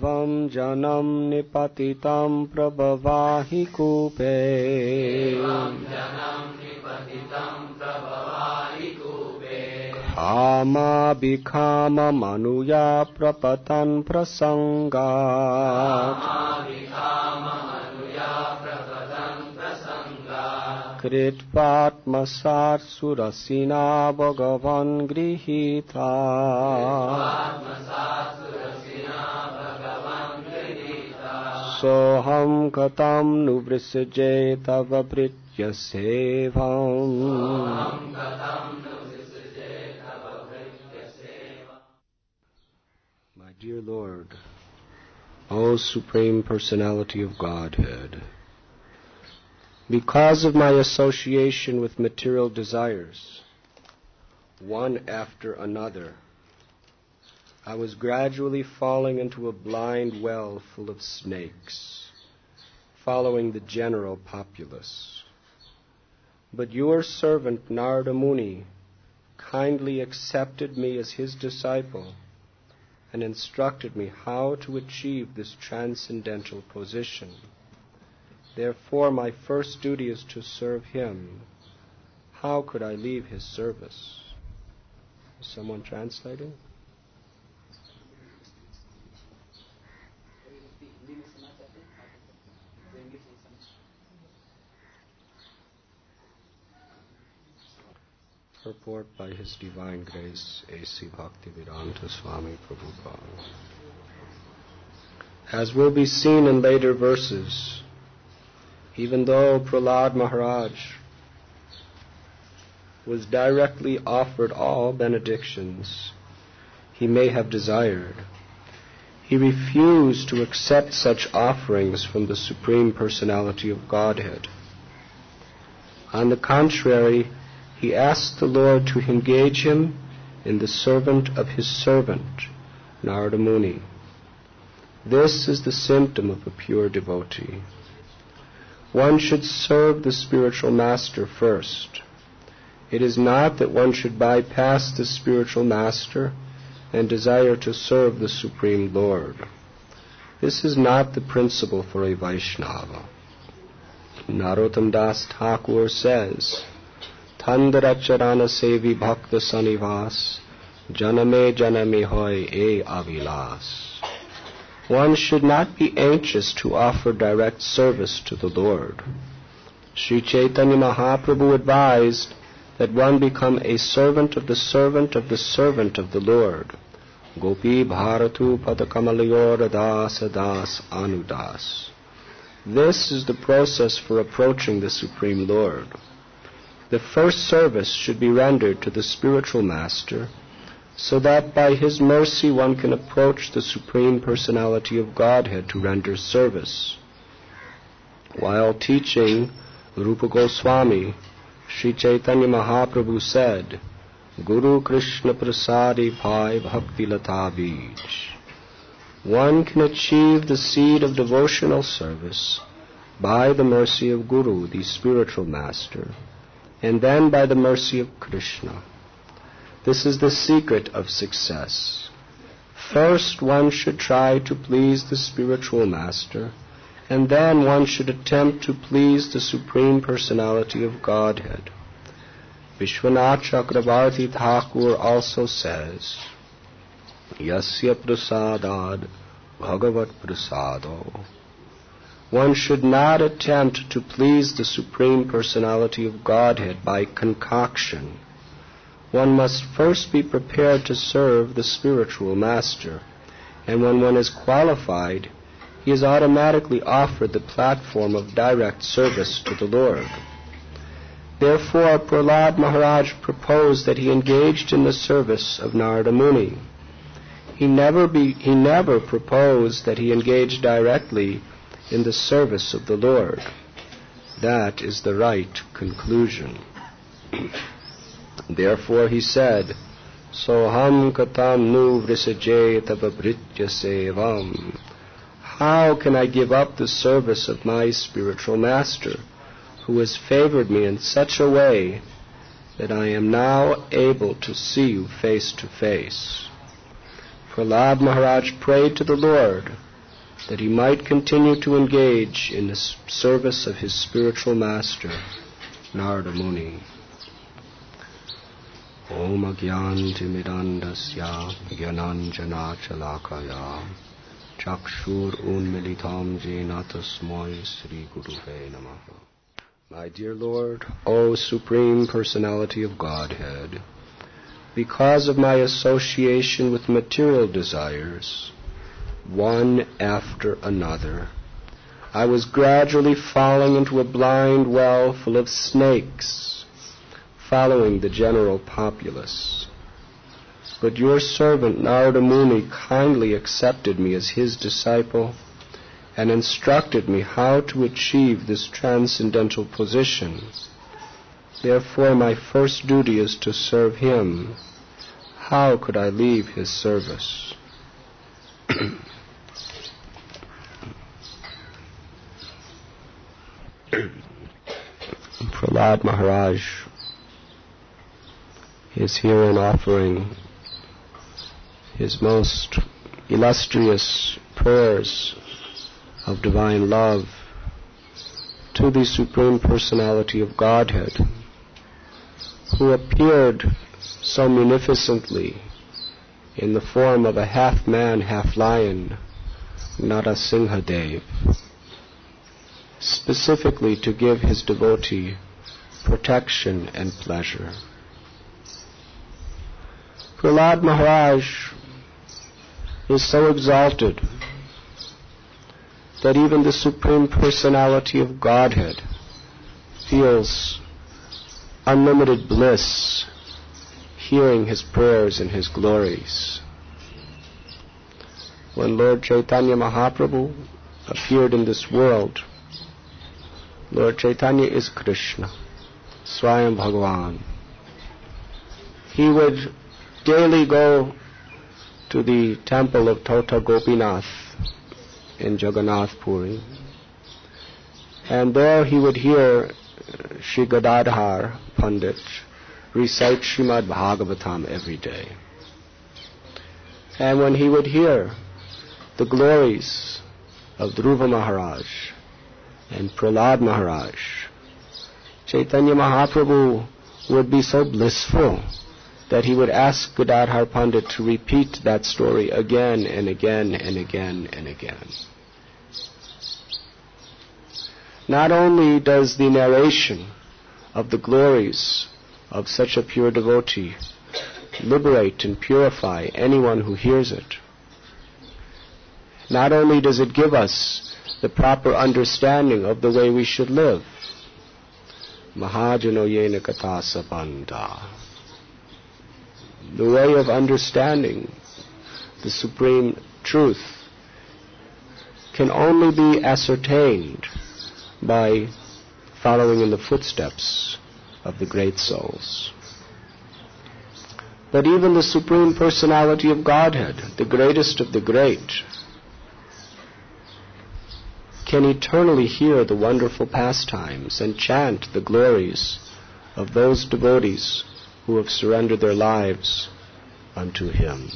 evam janam nipatitam prabhavahi kupe. Khama bhikhama manuya prapatan prasangat. Kritvatmasat surasina bhagavan grihita. Soham katam nuvrisje tava pritya sevam. My dear Lord, O Supreme Personality of Godhead, because of my association with material desires, one after another, I was gradually falling into a blind well full of snakes, following the general populace. But your servant Narada Muni kindly accepted me as his disciple and instructed me how to achieve this transcendental position. Therefore, my first duty is to serve him. How could I leave his service? Is someone translating? Purport by His Divine Grace, A.C. Bhaktivedanta Swami Prabhupada. As will be seen in later verses, even though Prahlad Maharaj was directly offered all benedictions he may have desired, he refused to accept such offerings from the Supreme Personality of Godhead. On the contrary, he asked the Lord to engage him in the servant of his servant, Narada Muni. This is the symptom of a pure devotee. One should serve the spiritual master first. It is not that one should bypass the spiritual master and desire to serve the Supreme Lord. This is not the principle for a Vaishnava. Narottam Das Thakur says, Thandaracharana sevi bhakta sanivas, janame janame hoy e avilas. One should not be anxious to offer direct service to the Lord. Sri Chaitanya Mahaprabhu advised that one become a servant of the servant of the servant of the Lord. Gopi bharatu padakamalayora das das anudas. This is the process for approaching the Supreme Lord. The first service should be rendered to the spiritual master, so that by his mercy one can approach the Supreme Personality of Godhead to render service. While teaching Rupa Goswami, Sri Chaitanya Mahaprabhu said, Guru Krishna Prasadi Bhai Bhakti Lata Bij. One can achieve the seed of devotional service by the mercy of Guru, the spiritual master, and then by the mercy of Krishna. This is the secret of success. First, one should try to please the spiritual master, and then one should attempt to please the Supreme Personality of Godhead. Vishwanath Chakravarti Thakur also says, Yasya prasadad bhagavat prasado. One should not attempt to please the Supreme Personality of Godhead by concoction. One must first be prepared to serve the spiritual master, and when one is qualified, he is automatically offered the platform of direct service to the Lord. Therefore, Prahlad Maharaj proposed that he engaged in the service of Narada Muni. He never proposed that he engaged directly in the service of the Lord. That is the right conclusion. Therefore he said, Soham katam nu vrisaje tavabritya sevam. How can I give up the service of my spiritual master, who has favored me in such a way that I am now able to see you face to face? Prahlad Maharaj prayed to the Lord that he might continue to engage in the service of his spiritual master, Narada Muni. Om Agyantimidandasya Gyananjana Chalakaya Chakshur Unmilitam Jena Tasmai Sri Guruve Namaha. My dear Lord, O Supreme Personality of Godhead, because of my association with material desires, one after another, I was gradually falling into a blind well full of snakes, following the general populace. But your servant Narada Muni kindly accepted me as his disciple and instructed me how to achieve this transcendental position. Therefore, my first duty is to serve him. How could I leave his service? Prahlad Maharaj is herein offering his most illustrious prayers of divine love to the Supreme Personality of Godhead, who appeared so munificently in the form of a half-man, half-lion, Narasimhadev, specifically to give his devotee protection and pleasure. Prahlad Maharaj is so exalted that even the Supreme Personality of Godhead feels unlimited bliss hearing his prayers and his glories. When Lord Chaitanya Mahaprabhu appeared in this world, Lord Chaitanya is Krishna, Swayam Bhagavan. He would daily go to the temple of Tota Gopinath in Jagannath Puri, and there he would hear Shri Gadadhar Pandit recite Srimad Bhagavatam every day. And when he would hear the glories of Dhruva Maharaj and Prahlad Maharaj, Chaitanya Mahaprabhu would be so blissful that he would ask Gadadhar Pandit to repeat that story again and again and again and again. Not only does the narration of the glories of such a pure devotee liberate and purify anyone who hears it, not only does it give us the proper understanding of the way we should live, Mahajano Yena Katha Sabanda, the way of understanding the supreme truth can only be ascertained by following in the footsteps of the great souls. But even the Supreme Personality of Godhead, the greatest of the great, can eternally hear the wonderful pastimes and chant the glories of those devotees who have surrendered their lives unto him.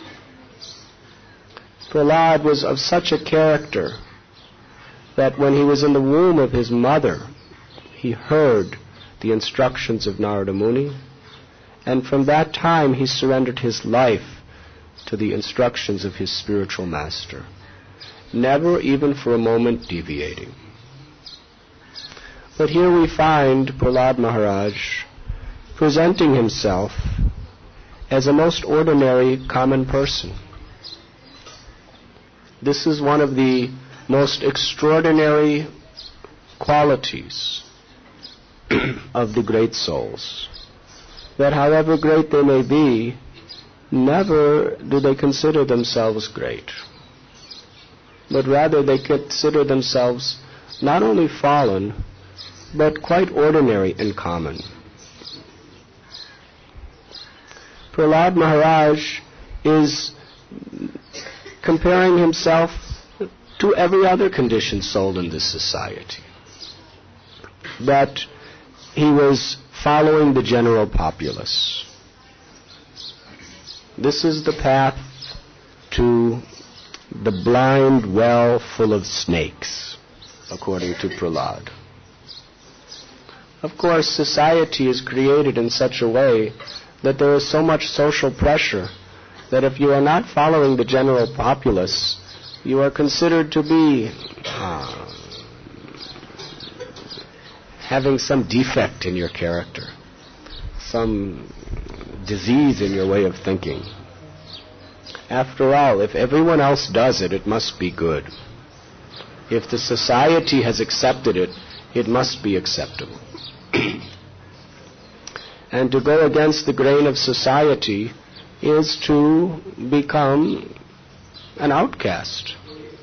Prahlad was of such a character that when he was in the womb of his mother, he heard the instructions of Narada Muni, and from that time he surrendered his life to the instructions of his spiritual master, never even for a moment deviating. But here we find Prahlad Maharaj presenting himself as a most ordinary, common person. This is one of the most extraordinary qualities of the great souls, that however great they may be, never do they consider themselves great, but rather they consider themselves not only fallen, but quite ordinary and common. Prahlad Maharaj is comparing himself to every other conditioned soul in this society, that he was following the general populace. This is the path to the blind well full of snakes, according to Prahlad. Of course, society is created in such a way that there is so much social pressure that if you are not following the general populace, you are considered to be having some defect in your character, some disease in your way of thinking. After all, if everyone else does it, it must be good. If the society has accepted it, it must be acceptable. And to go against the grain of society is to become an outcast.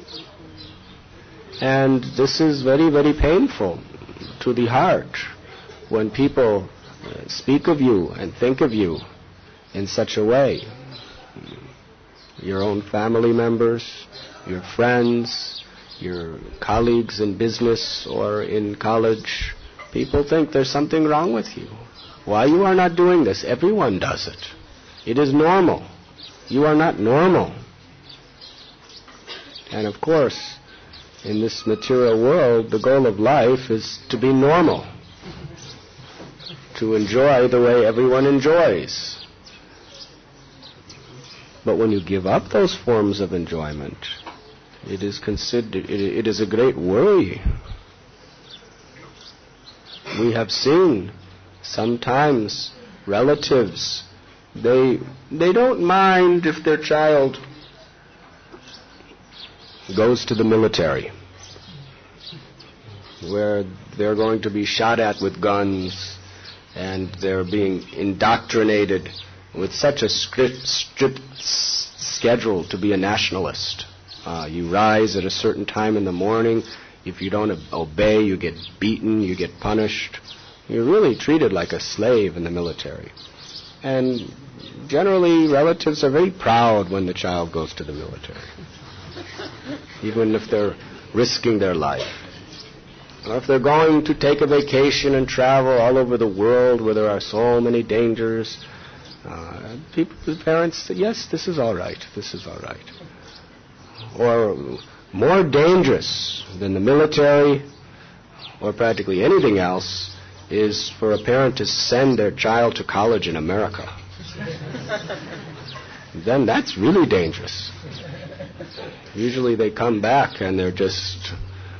And this is very, very painful to the heart when people speak of you and think of you in such a way. Your own family members, your friends, your colleagues in business or in college, people think there's something wrong with you. Why you are not doing this? Everyone does it. It is normal. You are not normal. And of course, in this material world, the goal of life is to be normal, to enjoy the way everyone enjoys. But when you give up those forms of enjoyment, it is a great worry. We have seen sometimes relatives, they don't mind if their child goes to the military, where they're going to be shot at with guns and they're being indoctrinated with such a strict schedule to be a nationalist. You rise at a certain time in the morning. If you don't obey, you get beaten, you get punished. You're really treated like a slave in the military. And generally, relatives are very proud when the child goes to the military, even if they're risking their life. Or if they're going to take a vacation and travel all over the world where there are so many dangers, the parents say, yes, this is all right, this is all right. Or more dangerous than the military or practically anything else is for a parent to send their child to college in America. Then that's really dangerous. Usually they come back and they're just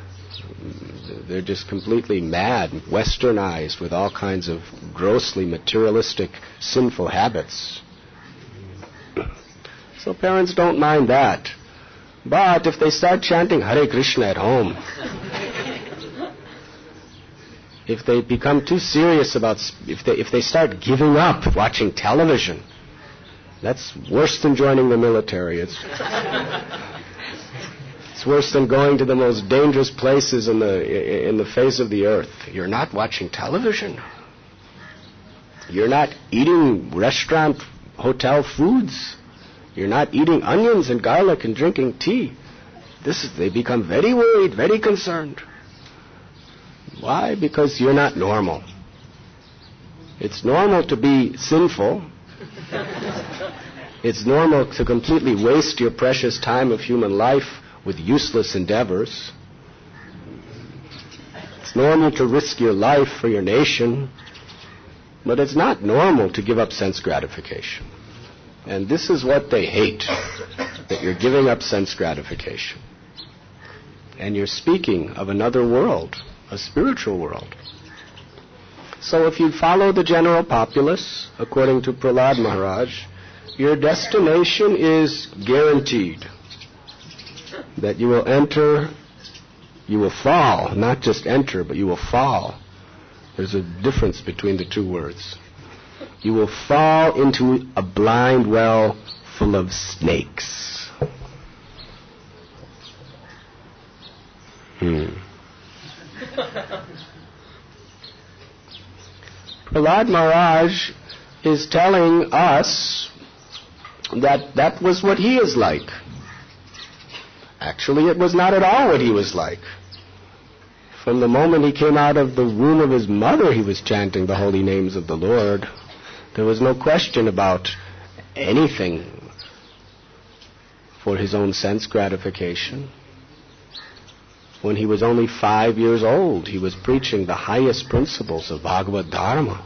completely mad, westernized with all kinds of grossly materialistic, sinful habits. So parents don't mind that. But if they start chanting Hare Krishna at home, if they become too serious about, if they start giving up watching television, that's worse than joining the military. It's worse than going to the most dangerous places in the face of the earth. You're not watching television. You're not eating restaurant, hotel foods. You're not eating onions and garlic and drinking tea. They become very worried, very concerned. Why? Because you're not normal. It's normal to be sinful. It's normal to completely waste your precious time of human life with useless endeavors. It's normal to risk your life for your nation, but it's not normal to give up sense gratification. And this is what they hate, that you're giving up sense gratification. And you're speaking of another world, a spiritual world. So if you follow the general populace, according to Prahlad Maharaj, your destination is guaranteed. That you will enter, you will fall, not just enter, but you will fall. There's a difference between the two words. You will fall into a blind well full of snakes. Prahlad Maharaj is telling us that was what he is like. Actually, it was not at all what he was like. From the moment he came out of the womb of his mother, he was chanting the holy names of the Lord. There was no question about anything for his own sense gratification. When he was only 5 years old, he was preaching the highest principles of Bhagavad Dharma.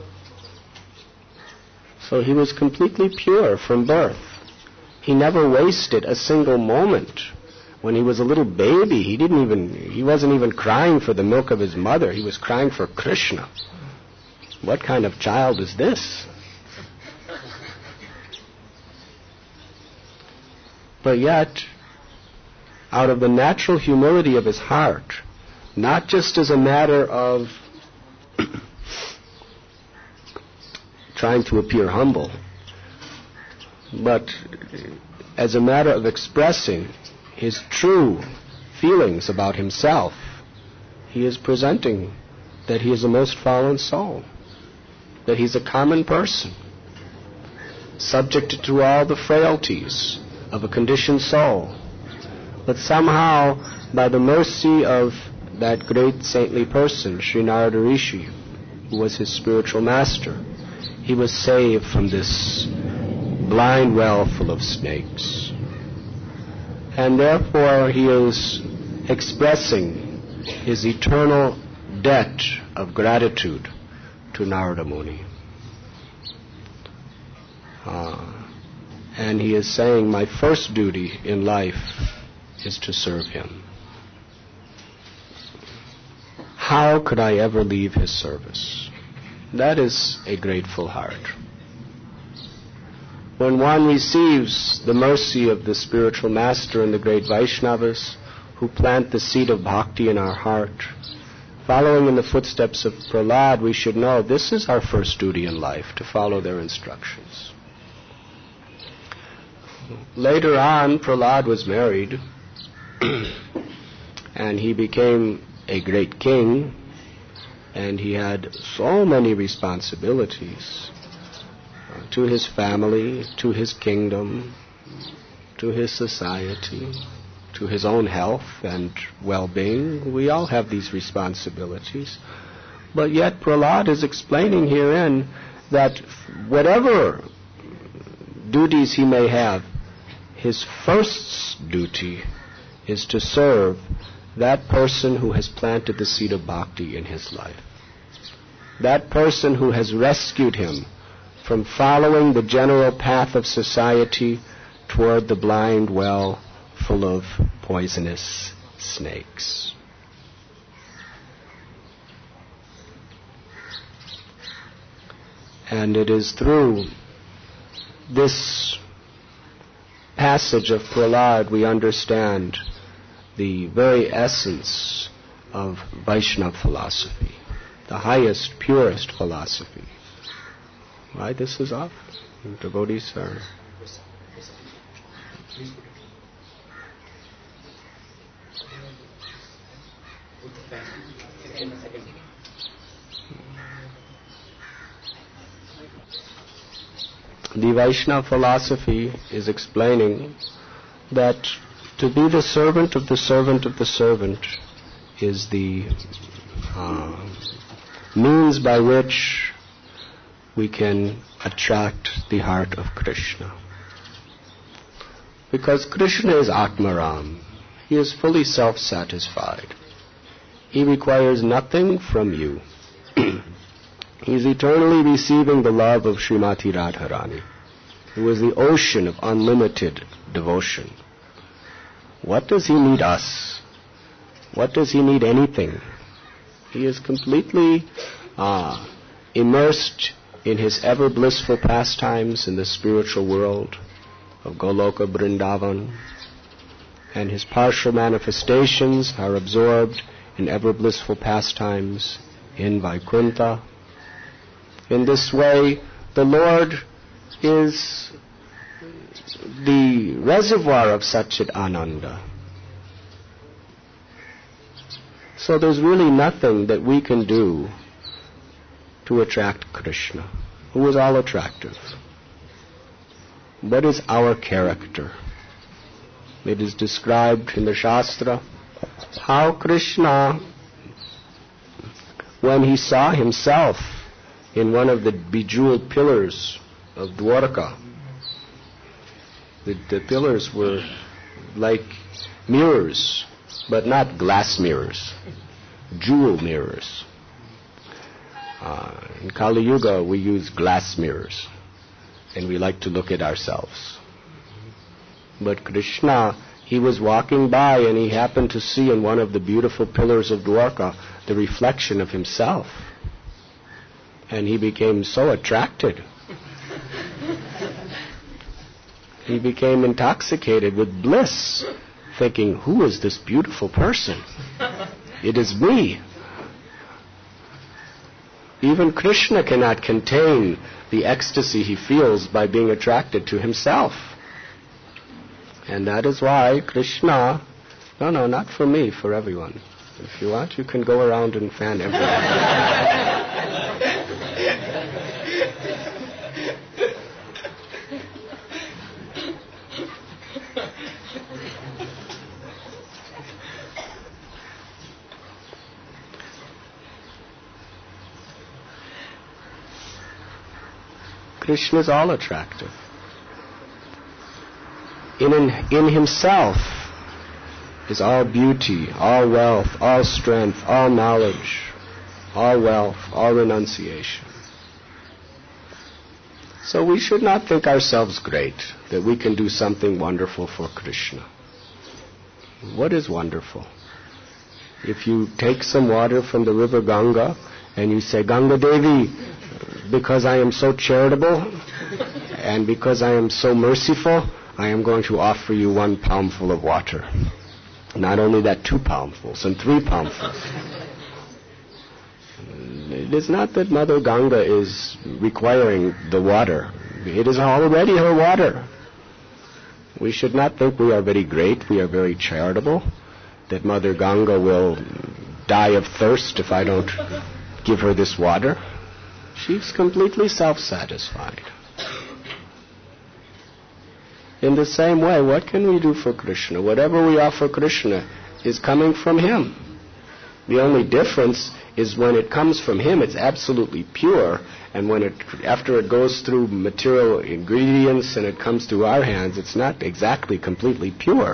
So he was completely pure from birth. He never wasted a single moment. When he was a little baby, he wasn't even crying for the milk of his mother. He was crying for Krishna. What kind of child is this? But yet, out of the natural humility of his heart, not just as a matter of trying to appear humble, but as a matter of expressing his true feelings about himself, he is presenting that he is a most fallen soul, that he's a common person, subject to all the frailties of a conditioned soul. But somehow, by the mercy of that great saintly person, Sri Narada Rishi, who was his spiritual master, he was saved from this blind well full of snakes. And therefore he is expressing his eternal debt of gratitude to Narada Muni. And he is saying, my first duty in life is to serve him. How could I ever leave his service? That is a grateful heart. When one receives the mercy of the spiritual master and the great Vaishnavas who plant the seed of bhakti in our heart, following in the footsteps of Prahlad, we should know this is our first duty in life, to follow their instructions. Later on, Prahlad was married, and he became a great king, and he had so many responsibilities to his family, to his kingdom, to his society, to his own health and well-being. We all have these responsibilities. But yet Prahlad is explaining herein that whatever duties he may have, his first duty is to serve that person who has planted the seed of bhakti in his life. That person who has rescued him from following the general path of society toward the blind well full of poisonous snakes. And it is through this passage of Prahlad we understand the very essence of Vaishnava philosophy, the highest, purest philosophy. Right? This is off. Devotees are... The Vaishnava philosophy is explaining that to be the servant of the servant of the servant is the means by which we can attract the heart of Krishna. Because Krishna is Atmaram. He is fully self-satisfied. He requires nothing from you. He is eternally receiving the love of Srimati Radharani, who is the ocean of unlimited devotion. What does he need us? What does he need anything? He is completely immersed in his ever blissful pastimes in the spiritual world of Goloka Vrindavan, and his partial manifestations are absorbed in ever blissful pastimes in Vaikuntha. In this way, the Lord is the reservoir of Satchit Ananda. So there's really nothing that we can do to attract Krishna, who is all attractive. What is our character? It is described in the Shastra how Krishna, when he saw himself in one of the bejeweled pillars of Dwarka, the pillars were like mirrors, but not glass mirrors, jewel mirrors. In Kali Yuga, we use glass mirrors, and we like to look at ourselves. But Krishna, he was walking by, and he happened to see in one of the beautiful pillars of Dwarka the reflection of himself. And he became so attracted. He became intoxicated with bliss, thinking, who is this beautiful person? It is me. Even Krishna cannot contain the ecstasy he feels by being attracted to himself. And that is why Krishna, no, not for me, for everyone. If you want, you can go around and fan everyone. Krishna is all attractive. In himself is all beauty, all wealth, all strength, all knowledge, all wealth, all renunciation. So we should not think ourselves great, that we can do something wonderful for Krishna. What is wonderful? If you take some water from the river Ganga and you say, Ganga Devi, because I am so charitable and because I am so merciful, I am going to offer you 1 palmful of water. Not only that, 2 palmfuls and 3 palmfuls. It is not that Mother Ganga is requiring the water. It is already her water. We should not think we are very great, we are very charitable, that Mother Ganga will die of thirst if I don't give her this water. She's completely self-satisfied. In the same way, what can we do for Krishna? Whatever we offer Krishna is coming from him. The only difference is when it comes from him, it's absolutely pure, and after it goes through material ingredients and it comes to our hands, it's not exactly completely pure.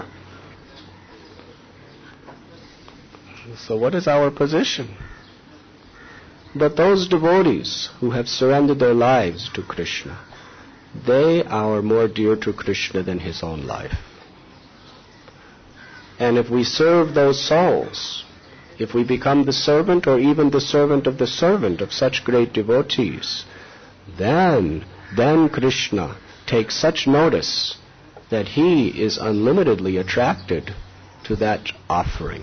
So what is our position? But those devotees who have surrendered their lives to Krishna, they are more dear to Krishna than his own life. And if we serve those souls, if we become the servant or even the servant of such great devotees, then Krishna takes such notice that he is unlimitedly attracted to that offering.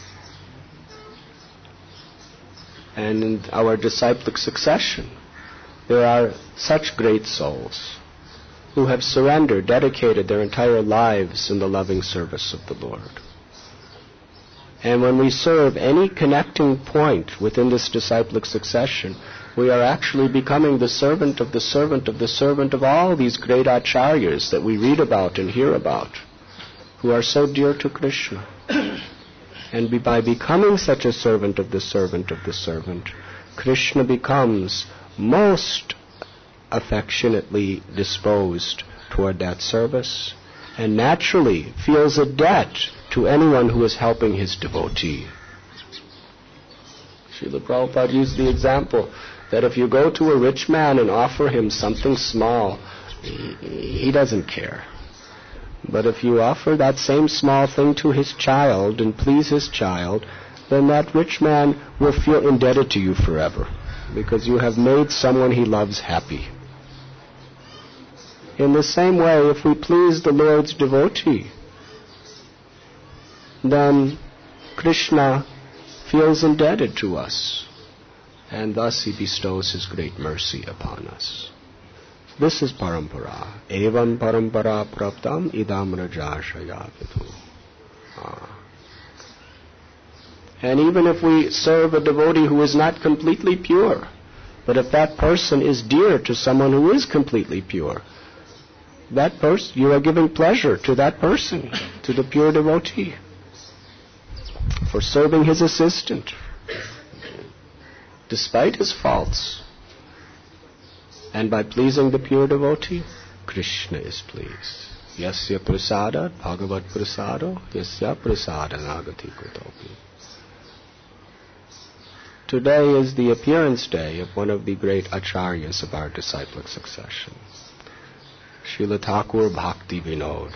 And in our disciplic succession, there are such great souls who have surrendered, dedicated their entire lives in the loving service of the Lord. And when we serve any connecting point within this disciplic succession, we are actually becoming the servant of the servant of the servant of all these great acharyas that we read about and hear about, who are so dear to Krishna. And by becoming such a servant of the servant of the servant, Krishna becomes most affectionately disposed toward that service and naturally feels a debt to anyone who is helping his devotee. Srila Prabhupada used the example that if you go to a rich man and offer him something small, he doesn't care. But if you offer that same small thing to his child and please his child, then that rich man will feel indebted to you forever, because you have made someone he loves happy. In the same way, if we please the Lord's devotee, then Krishna feels indebted to us, and thus he bestows his great mercy upon us. This is parampara. Evam parampara praptam idam rajashaya vidu. And even if we serve a devotee who is not completely pure, but if that person is dear to someone who is completely pure, that person, you are giving pleasure to that person, to the pure devotee, for serving his assistant, despite his faults. And by pleasing the pure devotee, Krishna is pleased. Yasya prasadat bhagavat prasado yasya prasadanagati kutopi. Today is the appearance day of one of the great acharyas of our disciplic succession, Srila Thakur Bhakti Vinod.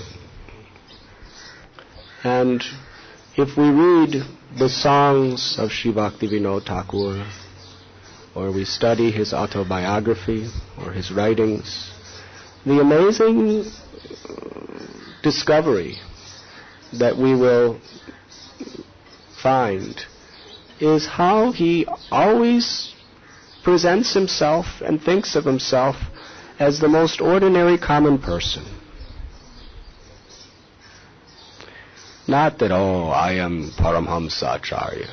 And if we read the songs of Sri Bhakti Vinod Thakur, or we study his autobiography or his writings, the amazing discovery that we will find is how he always presents himself and thinks of himself as the most ordinary common person. Not that, I am Paramhamsa Acharya.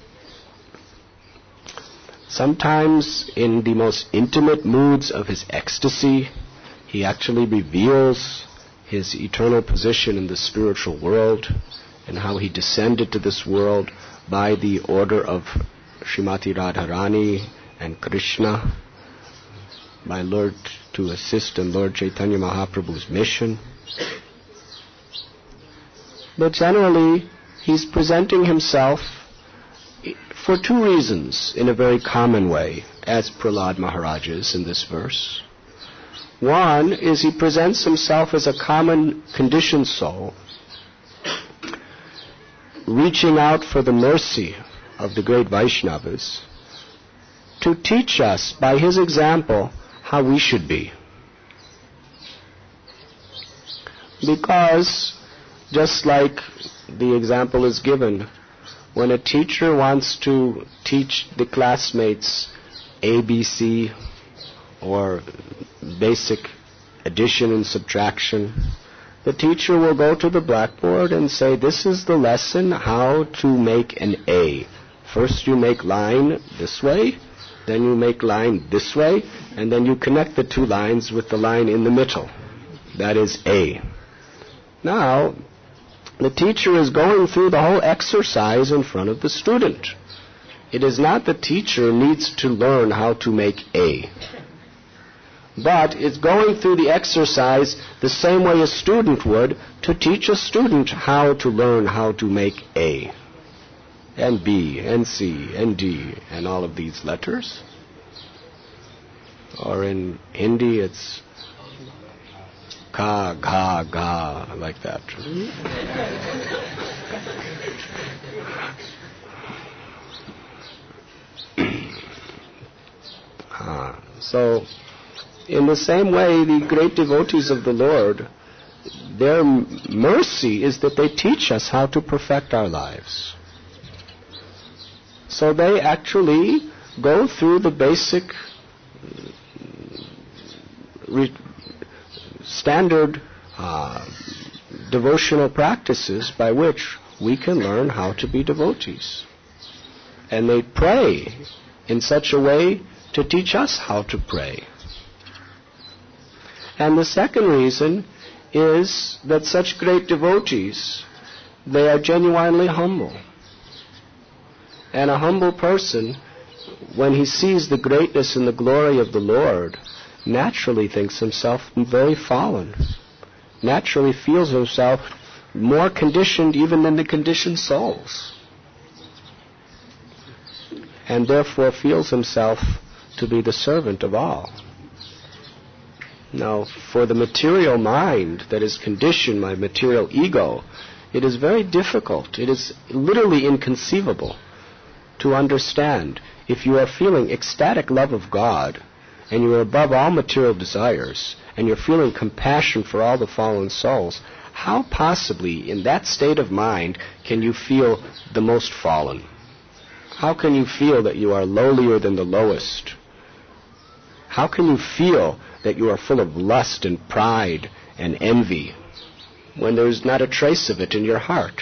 Sometimes in the most intimate moods of his ecstasy, he actually reveals his eternal position in the spiritual world and how he descended to this world by the order of Srimati Radharani and Krishna, by Lord, to assist in Lord Chaitanya Mahaprabhu's mission. But generally, he's presenting himself for two reasons in a very common way, as Prahlad Maharaj is in this verse. One is he presents himself as a common conditioned soul, reaching out for the mercy of the great Vaishnavas to teach us by his example how we should be. Because, just like the example is given, when a teacher wants to teach the classmates ABC or basic addition and subtraction, the teacher will go to the blackboard and say, this is the lesson how to make an A. First you make line this way, then you make line this way, and then you connect the two lines with the line in the middle. That is A. Now, the teacher is going through the whole exercise in front of the student. It is not the teacher needs to learn how to make A, but it's going through the exercise the same way a student would to teach a student how to learn how to make A, and B, and C, and D, and all of these letters. Or in Hindi, it's ka, gha, ga, like that. So, in the same way, the great devotees of the Lord, their mercy is that they teach us how to perfect our lives. So they actually go through the basic standard devotional practices by which we can learn how to be devotees. And they pray in such a way to teach us how to pray. And the second reason is that such great devotees, they are genuinely humble. And a humble person, when he sees the greatness and the glory of the Lord, naturally thinks himself very fallen, naturally feels himself more conditioned even than the conditioned souls, and therefore feels himself to be the servant of all. Now, for the material mind that is conditioned by material ego, it is very difficult, it is literally inconceivable to understand. If you are feeling ecstatic love of God, and you are above all material desires, and you're feeling compassion for all the fallen souls, how possibly in that state of mind can you feel the most fallen? How can you feel that you are lowlier than the lowest? How can you feel that you are full of lust and pride and envy when there is not a trace of it in your heart?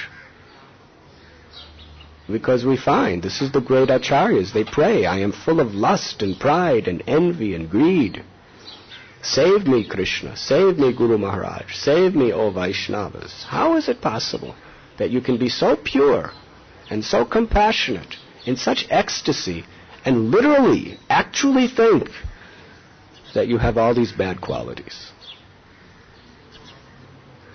Because we find, this is the great acharyas, they pray, I am full of lust and pride and envy and greed. Save me, Krishna. Save me, Guru Maharaj. Save me, O Vaishnavas. How is it possible that you can be so pure and so compassionate, in such ecstasy, and literally, actually think that you have all these bad qualities?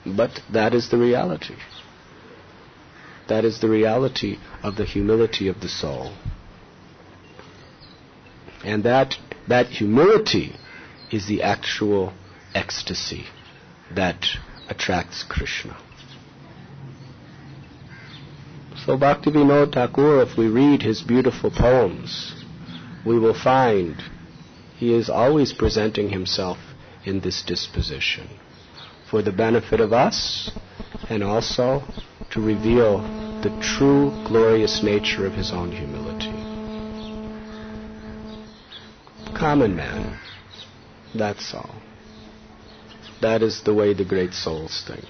But that is the reality. That is the reality of the humility of the soul. And that humility is the actual ecstasy that attracts Krishna. So Bhaktivinoda Thakur, if we read his beautiful poems, we will find he is always presenting himself in this disposition for the benefit of us and also to reveal the true glorious nature of his own humility. Common man, that's all. That is the way the great souls think.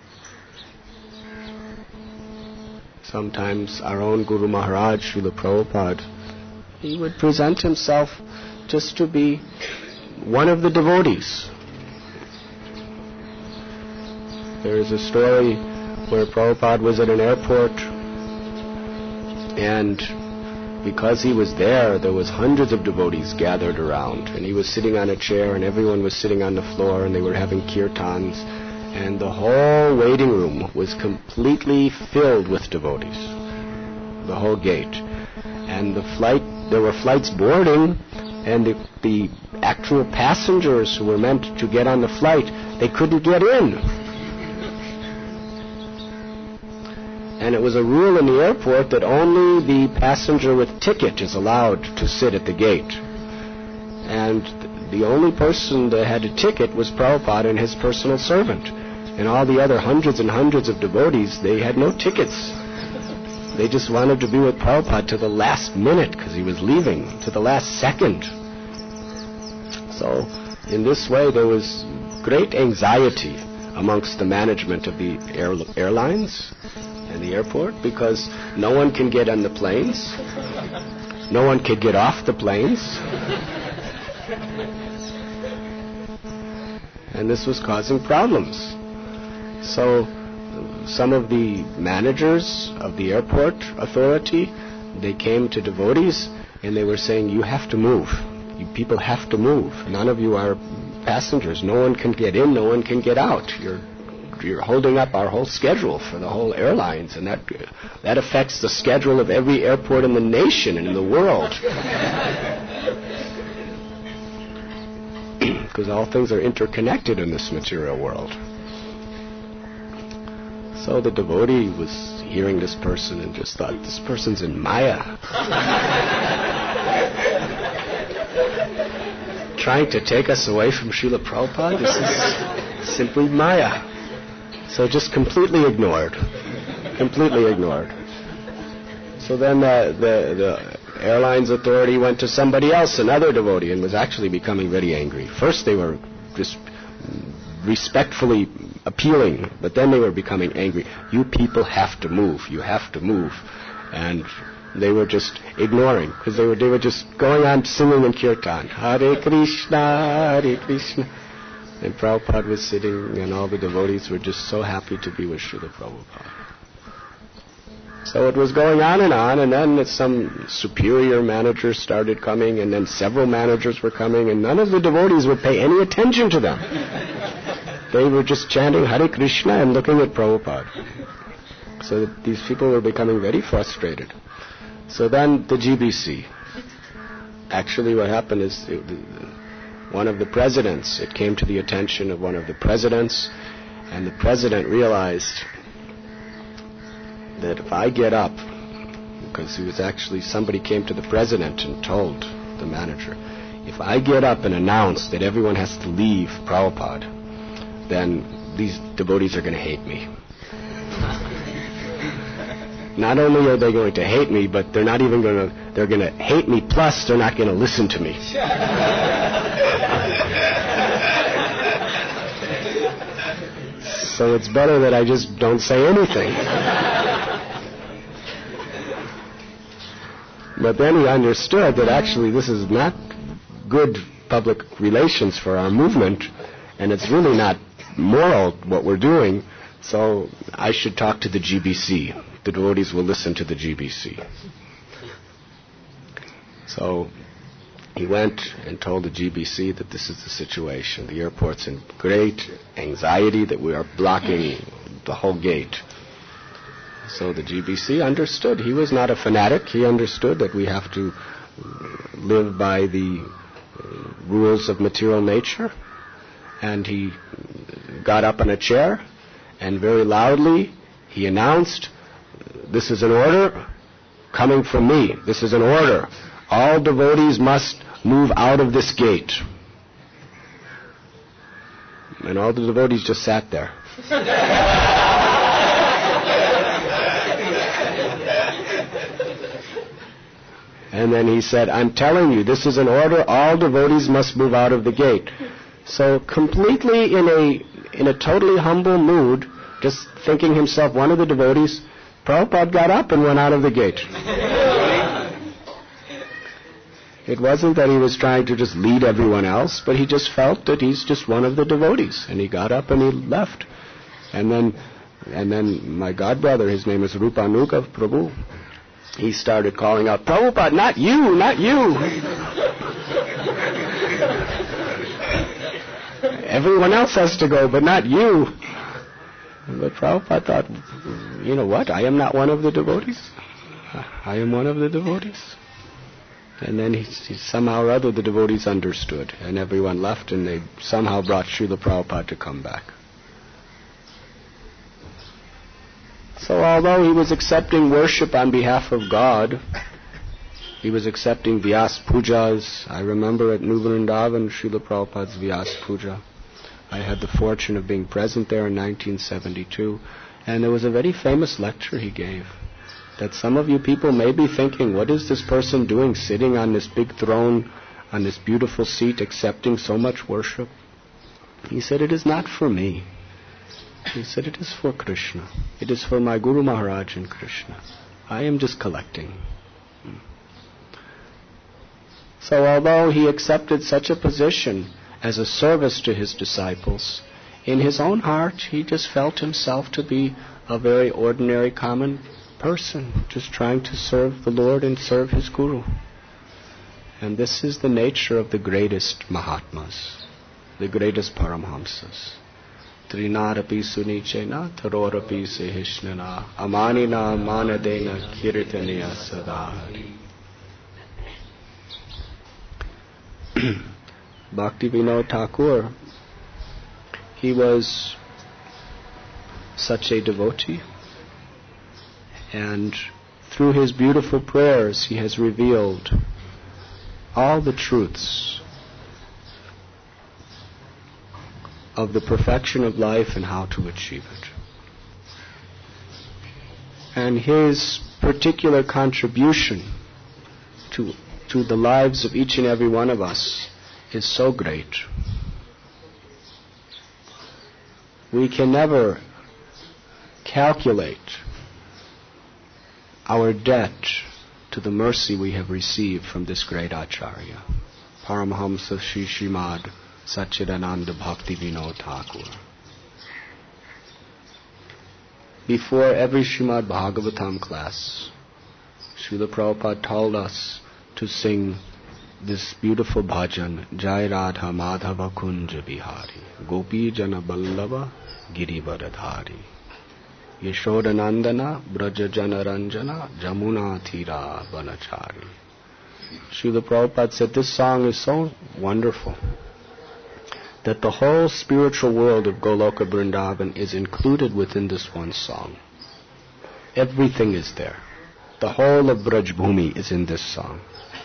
Sometimes our own Guru Maharaj, Srila Prabhupada, he would present himself just to be one of the devotees. There is a story where Prabhupada was at an airport, and because he was there was hundreds of devotees gathered around, and he was sitting on a chair and everyone was sitting on the floor and they were having kirtans, and the whole waiting room was completely filled with devotees, the whole gate. And there were flights boarding, and the actual passengers who were meant to get on the flight, they couldn't get in. And it was a rule in the airport that only the passenger with ticket is allowed to sit at the gate. And the only person that had a ticket was Prabhupada and his personal servant. And all the other hundreds and hundreds of devotees, they had no tickets. They just wanted to be with Prabhupada to the last minute because he was leaving, to the last second. So in this way there was great anxiety amongst the management of the airlines and the airport, because no one can get on the planes, no one could get off the planes, and this was causing problems. So some of the managers of the airport authority, they came to devotees and they were saying, you have to move. You people have to move. None of you are passengers. No one can get in, no one can get out. You're holding up our whole schedule for the whole airlines, and that affects the schedule of every airport in the nation and in the world. Because all things are interconnected in this material world. So the devotee was hearing this person and just thought, this person's in Maya. Trying to take us away from Srila Prabhupada, this is simply Maya. So just completely ignored. Completely ignored. So then the airlines authority went to somebody else, another devotee, and was actually becoming very angry. First they were just respectfully appealing, but then they were becoming angry. You people have to move. You have to move. And they were just ignoring, because they were just going on singing in kirtan. Hare Krishna, Hare Krishna. And Prabhupada was sitting, and all the devotees were just so happy to be with Srila Prabhupada. So it was going on, and then some superior managers started coming, and then several managers were coming, and none of the devotees would pay any attention to them. They were just chanting Hare Krishna and looking at Prabhupada. So these people were becoming very frustrated. So then the GBC. Actually what happened is one of the presidents, it came to the attention of one of the presidents, and the president realized that if I get up, because somebody came to the president and told the manager, if I get up and announce that everyone has to leave Prabhupada, then these devotees are going to hate me. Not only are they going to hate me, but they're going to hate me, plus they're not going to listen to me. So it's better that I just don't say anything. But then he understood that actually this is not good public relations for our movement, and it's really not moral what we're doing, so I should talk to the GBC. The devotees will listen to the GBC. So he went and told the GBC that this is the situation. The airport's in great anxiety that we are blocking the whole gate. So the GBC understood. He was not a fanatic. He understood that we have to live by the rules of material nature. And he got up in a chair and very loudly he announced, "This is an order coming from me. This is an order. All devotees must move out of this gate." And all the devotees just sat there. And then he said, "I'm telling you, this is an order. All devotees must move out of the gate." So completely in a totally humble mood, just thinking himself one of the devotees, Prabhupada got up and went out of the gate. It wasn't that he was trying to just lead everyone else, but he just felt that he's just one of the devotees. And he got up and he left. And then my godbrother, his name is Rupanuga Prabhu, he started calling out, "Prabhupada, not you, not you." Everyone else has to go, but not you. But Prabhupada thought, you know what, I am not one of the devotees. I am one of the devotees. And then he somehow or other the devotees understood, and everyone left, and they somehow brought Srila Prabhupada to come back. So although he was accepting worship on behalf of God, he was accepting Vyas Pujas. I remember at New Vrindavan, Srila Prabhupada's Vyas Puja. I had the fortune of being present there in 1972, and there was a very famous lecture he gave that some of you people may be thinking, what is this person doing sitting on this big throne, on this beautiful seat, accepting so much worship? He said, it is not for me. He said, it is for Krishna. It is for my Guru Maharaj and Krishna. I am just collecting. So although he accepted such a position as a service to his disciples, in his own heart he just felt himself to be a very ordinary, common person, just trying to serve the Lord and serve his Guru. And this is the nature of the greatest Mahatmas, the greatest Paramhamsas. Trinarapi sunichena, tarorapi sehishnana, amanina manadena kirtaniya sadahari. Bhaktivinoda Thakur, he was such a devotee, and through his beautiful prayers he has revealed all the truths of the perfection of life and how to achieve it. And his particular contribution to the lives of each and every one of us is so great. We can never calculate our debt to the mercy we have received from this great Acharya, Paramhamsa Shri Srimad Satchidananda Bhaktivinoda Thakur. Before every Srimad Bhagavatam class, Srila Prabhupada told us to sing this beautiful bhajan, Jai Radha Madhava Kunja Bihari, Gopi Jana Ballava Girivaradhari, Yashoda Nandana Braja Jana Ranjana Jamuna Thira Vanachari. Srila Prabhupada said this song is so wonderful that the whole spiritual world of Goloka Vrindavan is included within this one song. Everything is there. The whole of Braj Bhumi is in this song.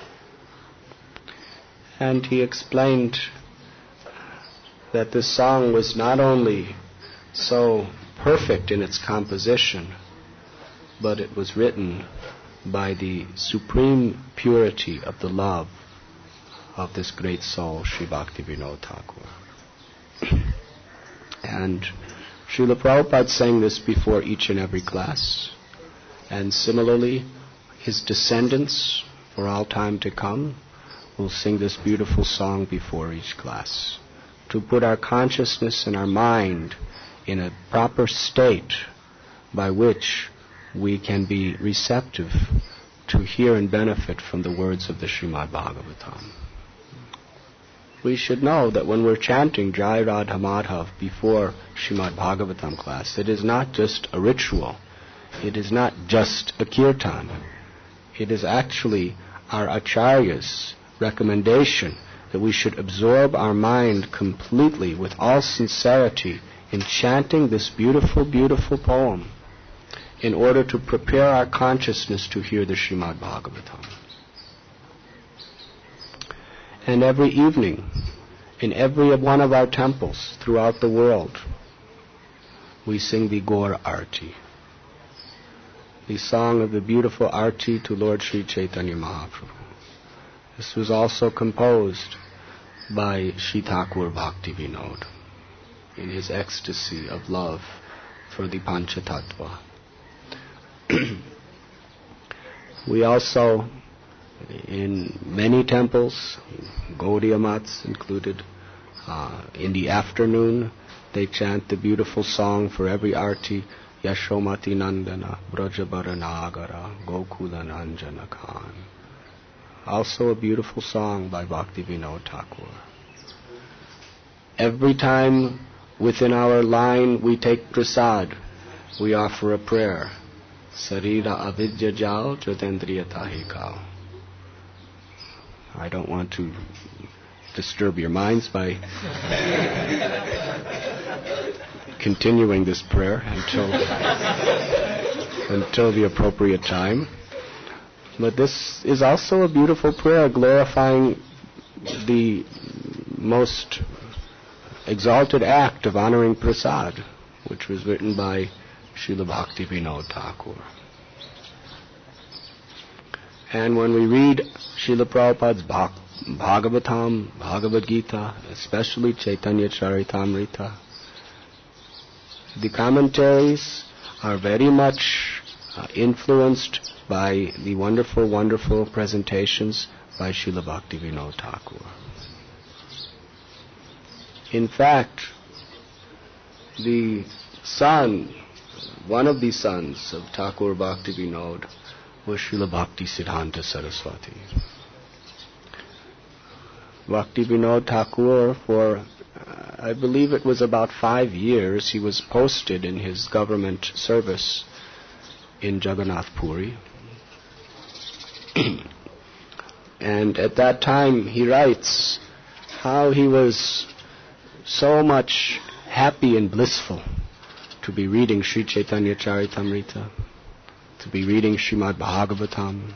And he explained that this song was not only so perfect in its composition, but it was written by the supreme purity of the love of this great soul, Sri Bhaktivinoda Thakur. And Srila Prabhupada sang this before each and every class. And similarly, his descendants, for all time to come, will sing this beautiful song before each class, to put our consciousness and our mind in a proper state by which we can be receptive to hear and benefit from the words of the Srimad Bhagavatam. we should know that when we're chanting Jai Radha Madhav before Srimad Bhagavatam class, it is not just a ritual. It is not just a kirtan. It is actually our Acharya's recommendation that we should absorb our mind completely with all sincerity in chanting this beautiful, beautiful poem in order to prepare our consciousness to hear the Srimad Bhagavatam. And every evening, in every one of our temples throughout the world, we sing the Gaur Arti, the song of the beautiful Arti to Lord Sri Chaitanya Mahaprabhu. This was also composed by Sri Thakur Bhakti Vinod in his ecstasy of love for the Panchatattva. We also, in many temples, Gaudiya Mats included, in the afternoon, they chant the beautiful song for every arti, Yashomati Nandana, Brajabara Nagara, Gokula Nanjana Khan. Also a beautiful song by Bhakti Vinod Thakur. Every time within our line we take prasad, we offer a prayer. Sarira avidya jao, jyotendriya tahi kao. I don't want to disturb your minds by continuing this prayer until the appropriate time. But this is also a beautiful prayer glorifying the most exalted act of honoring prasad, which was written by Srila Bhakti Vinod Thakur. And when we read Srila Prabhupada's Bhagavatam, Bhagavad Gita, especially Chaitanya Charitamrita, the commentaries are very much influenced by the wonderful, wonderful presentations by Srila Bhakti Vinod Thakur. In fact, one of the sons of Thakur Bhakti Vinod was Srila Bhakti Siddhanta Saraswati. Bhakti Vinod Thakur, for I believe it was about 5 years, he was posted in his government service in Jagannath Puri. And at that time he writes how he was so much happy and blissful to be reading Sri Chaitanya Charitamrita, to be reading Srimad Bhagavatam,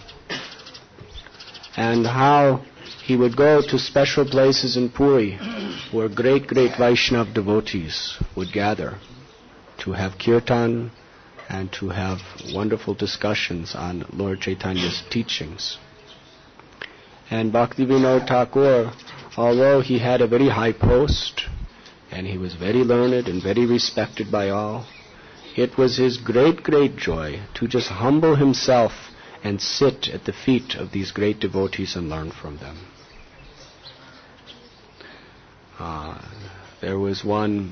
and how he would go to special places in Puri where great, great Vaishnava devotees would gather to have kirtan and to have wonderful discussions on Lord Chaitanya's teachings. And Bhakti Vinod Thakur, although he had a very high post and he was very learned and very respected by all, it was his great, great joy to just humble himself and sit at the feet of these great devotees and learn from them. There was one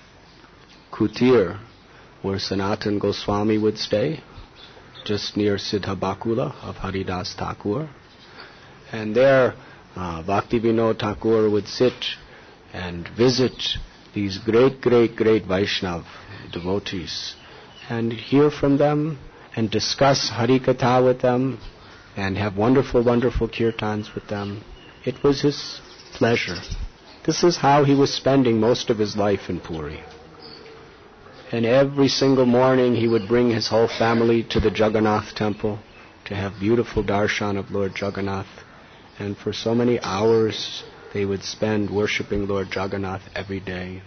kutir where Sanatan Goswami would stay, just near Siddha Bakula of Haridas Thakur. And there Bhakti Vinod Thakur would sit and visit these great, great, great Vaishnav devotees and hear from them and discuss Harikatha with them and have wonderful, wonderful kirtans with them. It was his pleasure. This is how he was spending most of his life in Puri. And every single morning he would bring his whole family to the Jagannath temple to have beautiful darshan of Lord Jagannath. And for so many hours they would spend worshipping Lord Jagannath every day.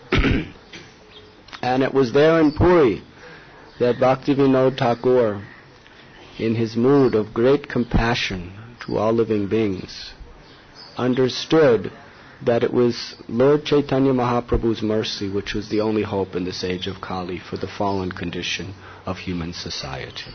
And it was there in Puri that Bhakti Vinod Thakur, in his mood of great compassion to all living beings, understood that it was Lord Chaitanya Mahaprabhu's mercy which was the only hope in this age of Kali for the fallen condition of human society.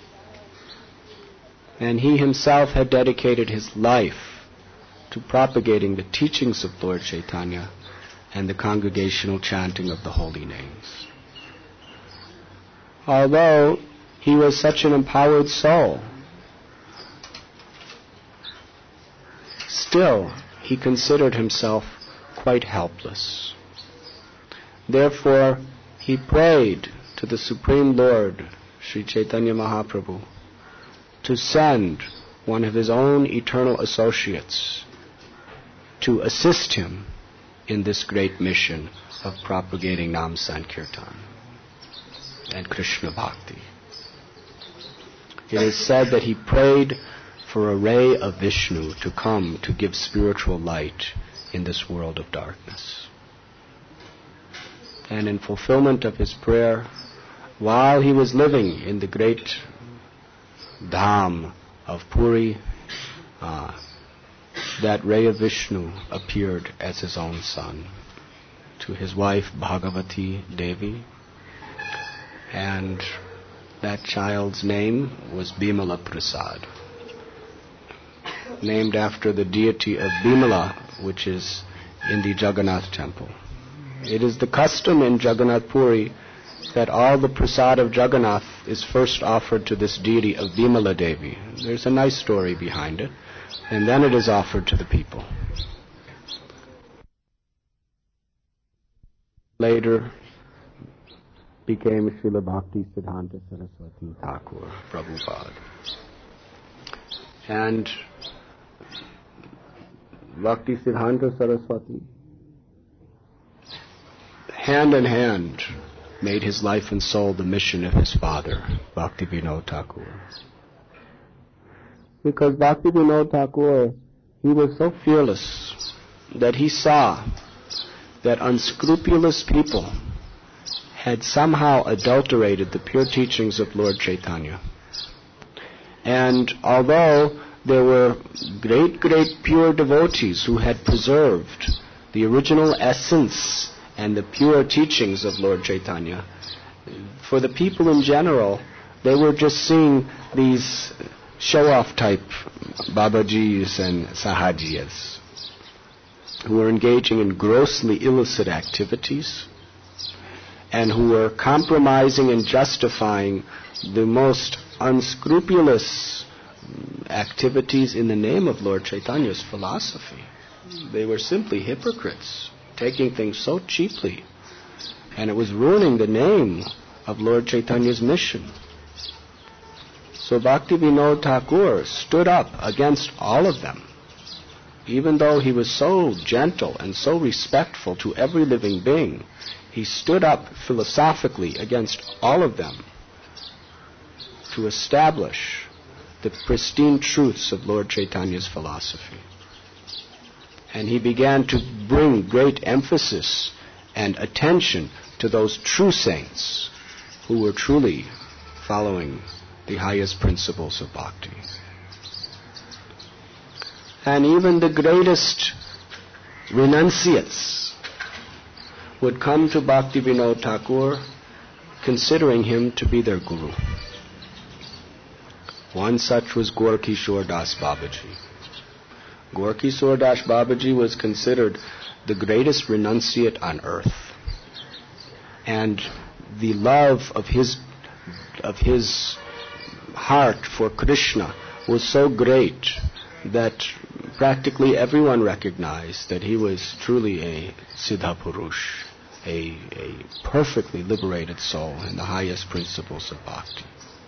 And he himself had dedicated his life to propagating the teachings of Lord Chaitanya and the congregational chanting of the holy names. Although he was such an empowered soul, still he considered himself quite helpless. Therefore, he prayed to the Supreme Lord, Sri Chaitanya Mahaprabhu, to send one of his own eternal associates to assist him in this great mission of propagating Nam Sankirtan and Krishna Bhakti. It is said that he prayed for a ray of Vishnu to come to give spiritual light in this world of darkness. And in fulfillment of his prayer, while he was living in the great dham of Puri, that ray of Vishnu appeared as his own son to his wife Bhagavati Devi, and that child's name was Bimala Prasad, named after the deity of Bimala, which is in the Jagannath temple. It is the custom in Jagannath Puri that all the prasad of Jagannath is first offered to this deity of Bimala Devi. There's a nice story behind it, and then it is offered to the people. Later became Srila Bhakti Siddhanta Saraswati Thakur Prabhupada. And Bhakti Siddhanta Saraswati, hand in hand, made his life and soul the mission of his father, Bhakti Vinod Thakur. Because Bhakti Vinod Thakur, he was so fearless that he saw that unscrupulous people had somehow adulterated the pure teachings of Lord Chaitanya. And although there were great pure devotees who had preserved the original essence and the pure teachings of Lord Chaitanya, for the people in general, they were just seeing these show-off type Babajis and Sahajiyas who were engaging in grossly illicit activities and who were compromising and justifying the most unscrupulous activities in the name of Lord Chaitanya's philosophy. They were simply hypocrites, taking things so cheaply, and it was ruining the name of Lord Chaitanya's mission. So Bhakti Vinod Thakur stood up against all of them, even though he was so gentle and so respectful to every living being. He stood up philosophically against all of them to establish the pristine truths of Lord Chaitanya's philosophy. And he began to bring great emphasis and attention to those true saints who were truly following the highest principles of bhakti. And even the greatest renunciates would come to Bhakti Vinod Thakur considering him to be their guru. One such was Gaur-Kishore Das Babaji. Gaur-Kishore Das Babaji was considered the greatest renunciate on earth. And the love of his heart for Krishna was so great that practically everyone recognized that he was truly a Siddha Purush, a perfectly liberated soul in the highest principles of bhakti.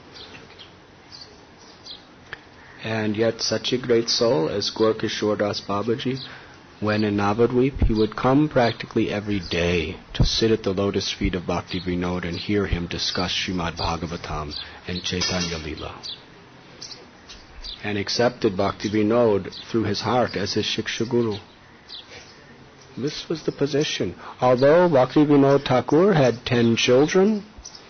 And yet such a great soul as Gaur-Kishore Das Babaji, when in Navadvip, he would come practically every day to sit at the lotus feet of Bhakti Vinod and hear him discuss Srimad Bhagavatam and Chaitanya Leela, and accepted Bhakti Vinod through his heart as his Shiksha Guru. This was the position. Although Bhakti Vinod Thakur had 10 children,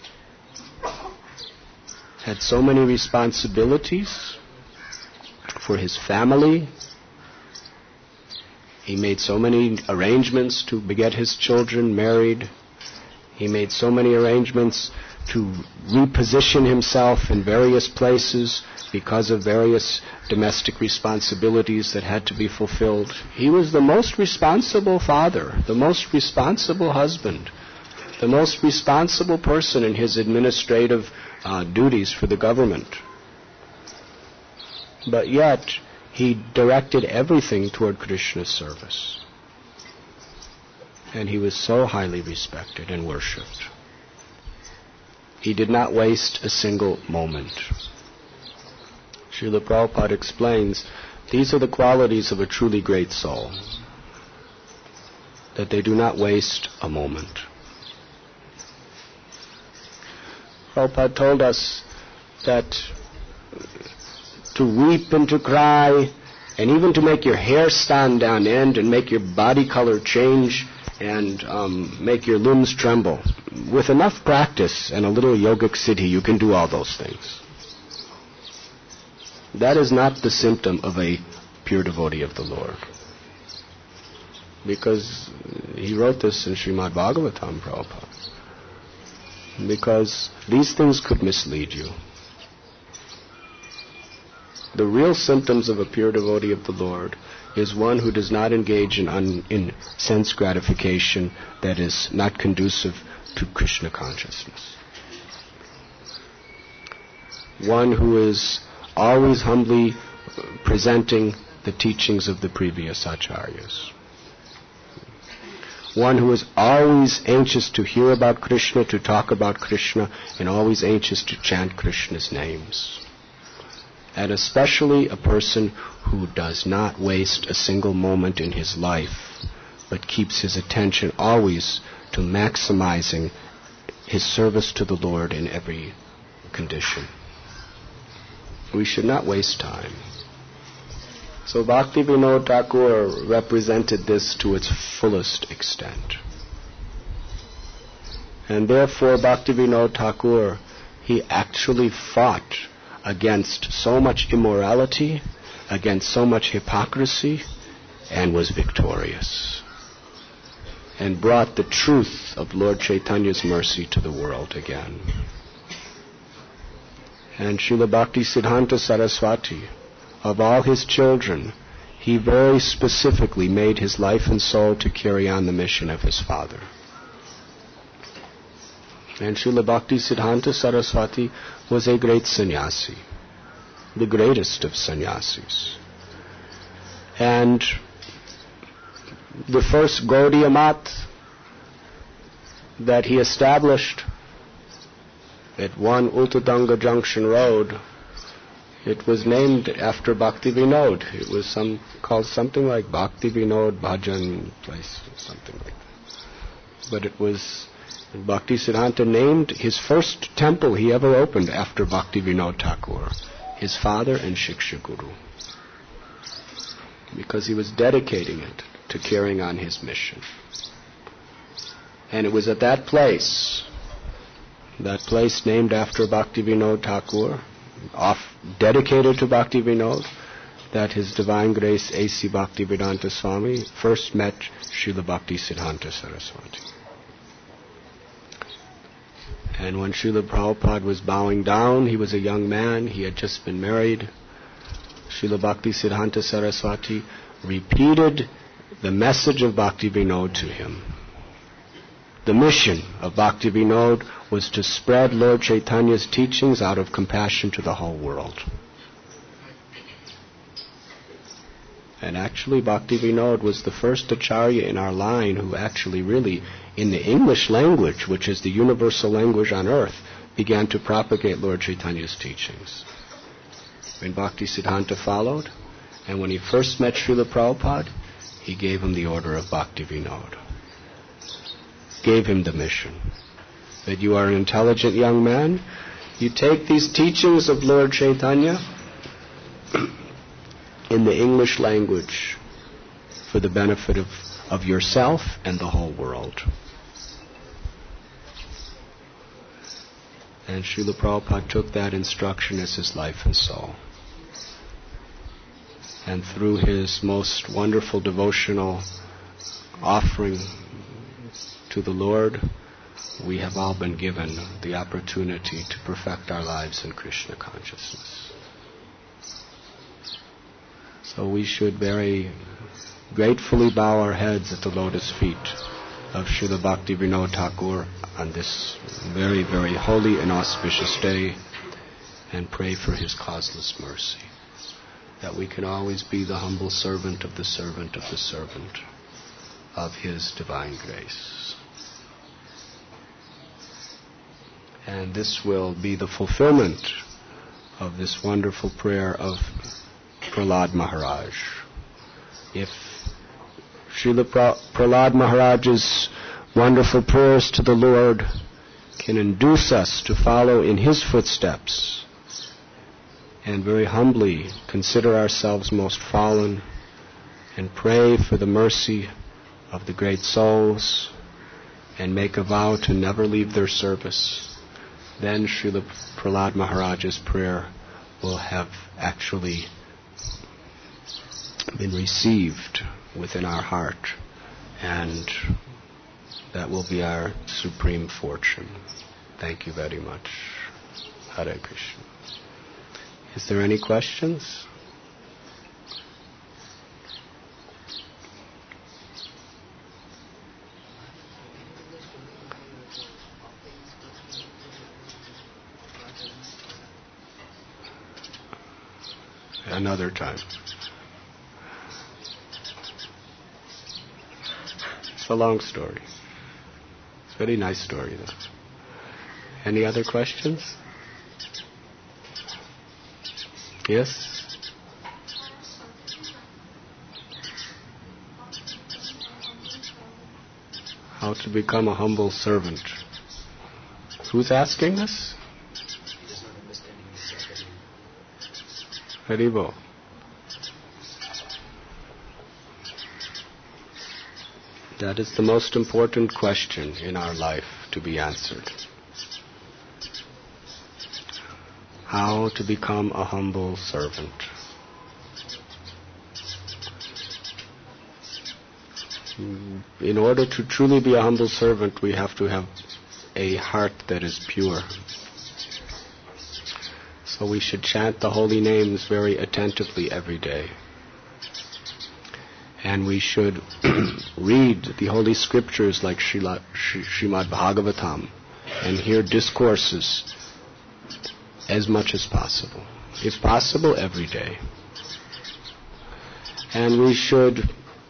had so many responsibilities for his family, he made so many arrangements to beget his children married, he made so many arrangements to reposition himself in various places because of various domestic responsibilities that had to be fulfilled. He was the most responsible father, the most responsible husband, the most responsible person in his administrative duties for the government. But yet, he directed everything toward Krishna's service. And he was so highly respected and worshipped. He did not waste a single moment. Srila Prabhupada explains, these are the qualities of a truly great soul, that they do not waste a moment. Prabhupada told us that to weep and to cry, and even to make your hair stand on end and make your body color change and make your limbs tremble, with enough practice and a little yogic siddhi, you can do all those things. That is not the symptom of a pure devotee of the Lord. Because he wrote this in Srimad Bhagavatam, Prabhupada. Because these things could mislead you. The real symptoms of a pure devotee of the Lord is one who does not engage in sense gratification that is not conducive to Krishna consciousness. One who is always humbly presenting the teachings of the previous acharyas. One who is always anxious to hear about Krishna, to talk about Krishna, and always anxious to chant Krishna's names. And especially a person who does not waste a single moment in his life, but keeps his attention always to maximizing his service to the Lord in every condition. We should not waste time. So Bhaktivinoda Thakur represented this to its fullest extent. And therefore Bhaktivinoda Thakur, he actually fought against so much immorality, against so much hypocrisy, and was victorious. And brought the truth of Lord Chaitanya's mercy to the world again. And Srila Bhaktisiddhanta Saraswati, of all his children, he very specifically made his life and soul to carry on the mission of his father. And Srila Bhaktisiddhanta Saraswati was a great sannyasi, the greatest of sannyasis. And the first Gaudiya Math that he established at 1 Uttatanga Junction Road, it was named after Bhakti Vinod. It was called something like Bhakti Vinod Bhajan place, or something like that. But it was Bhaktisiddhanta named his first temple he ever opened after Bhakti Vinod Thakur, his father and Shiksha Guru, because he was dedicating it to carrying on his mission. And it was at that place named after Bhakti Vinod Thakur, dedicated to Bhakti Vinod, that His Divine Grace A.C. Bhaktivedanta Swami first met Srila Bhaktisiddhanta Saraswati. And when Srila Prabhupada was bowing down, he was a young man, he had just been married. Srila Bhaktisiddhanta Saraswati repeated the message of Bhakti Vinod to him. The mission of Bhakti Vinod was to spread Lord Chaitanya's teachings out of compassion to the whole world. And actually Bhakti Vinod was the first acharya in our line who actually really, in the English language, which is the universal language on earth, began to propagate Lord Chaitanya's teachings. When Bhaktisiddhanta followed, and when he first met Srila Prabhupada, he gave him the order of Bhakti Vinod. Gave him the mission. That you are an intelligent young man, you take these teachings of Lord Chaitanya in the English language for the benefit of yourself and the whole world. And Srila Prabhupada took that instruction as his life and soul. And through his most wonderful devotional offering to the Lord, we have all been given the opportunity to perfect our lives in Krishna consciousness. So we should very gratefully bow our heads at the lotus feet of Srila Bhakti Vinod Thakur on this very, very holy and auspicious day and pray for his causeless mercy. that we can always be the humble servant of the servant of the servant of His divine grace. And this will be the fulfillment of this wonderful prayer of Prahlad Maharaj. If Srila Prahlad Maharaj's wonderful prayers to the Lord can induce us to follow in His footsteps and very humbly consider ourselves most fallen and pray for the mercy of the great souls and make a vow to never leave their service, then Srila Prahlad Maharaj's prayer will have actually been received within our heart, and that will be our supreme fortune. Thank you very much. Hare Krishna. Is there any questions? Another time. It's a long story. It's a very nice story, though. Any other questions? Yes? How to become a humble servant. Who's asking this? Haribo. That is the most important question in our life to be answered. How to become a humble servant. In order to truly be a humble servant, we have to have a heart that is pure. So we should chant the holy names very attentively every day. And we should read the holy scriptures like Srimad Bhagavatam and hear discourses as much as possible. If possible, every day. And we should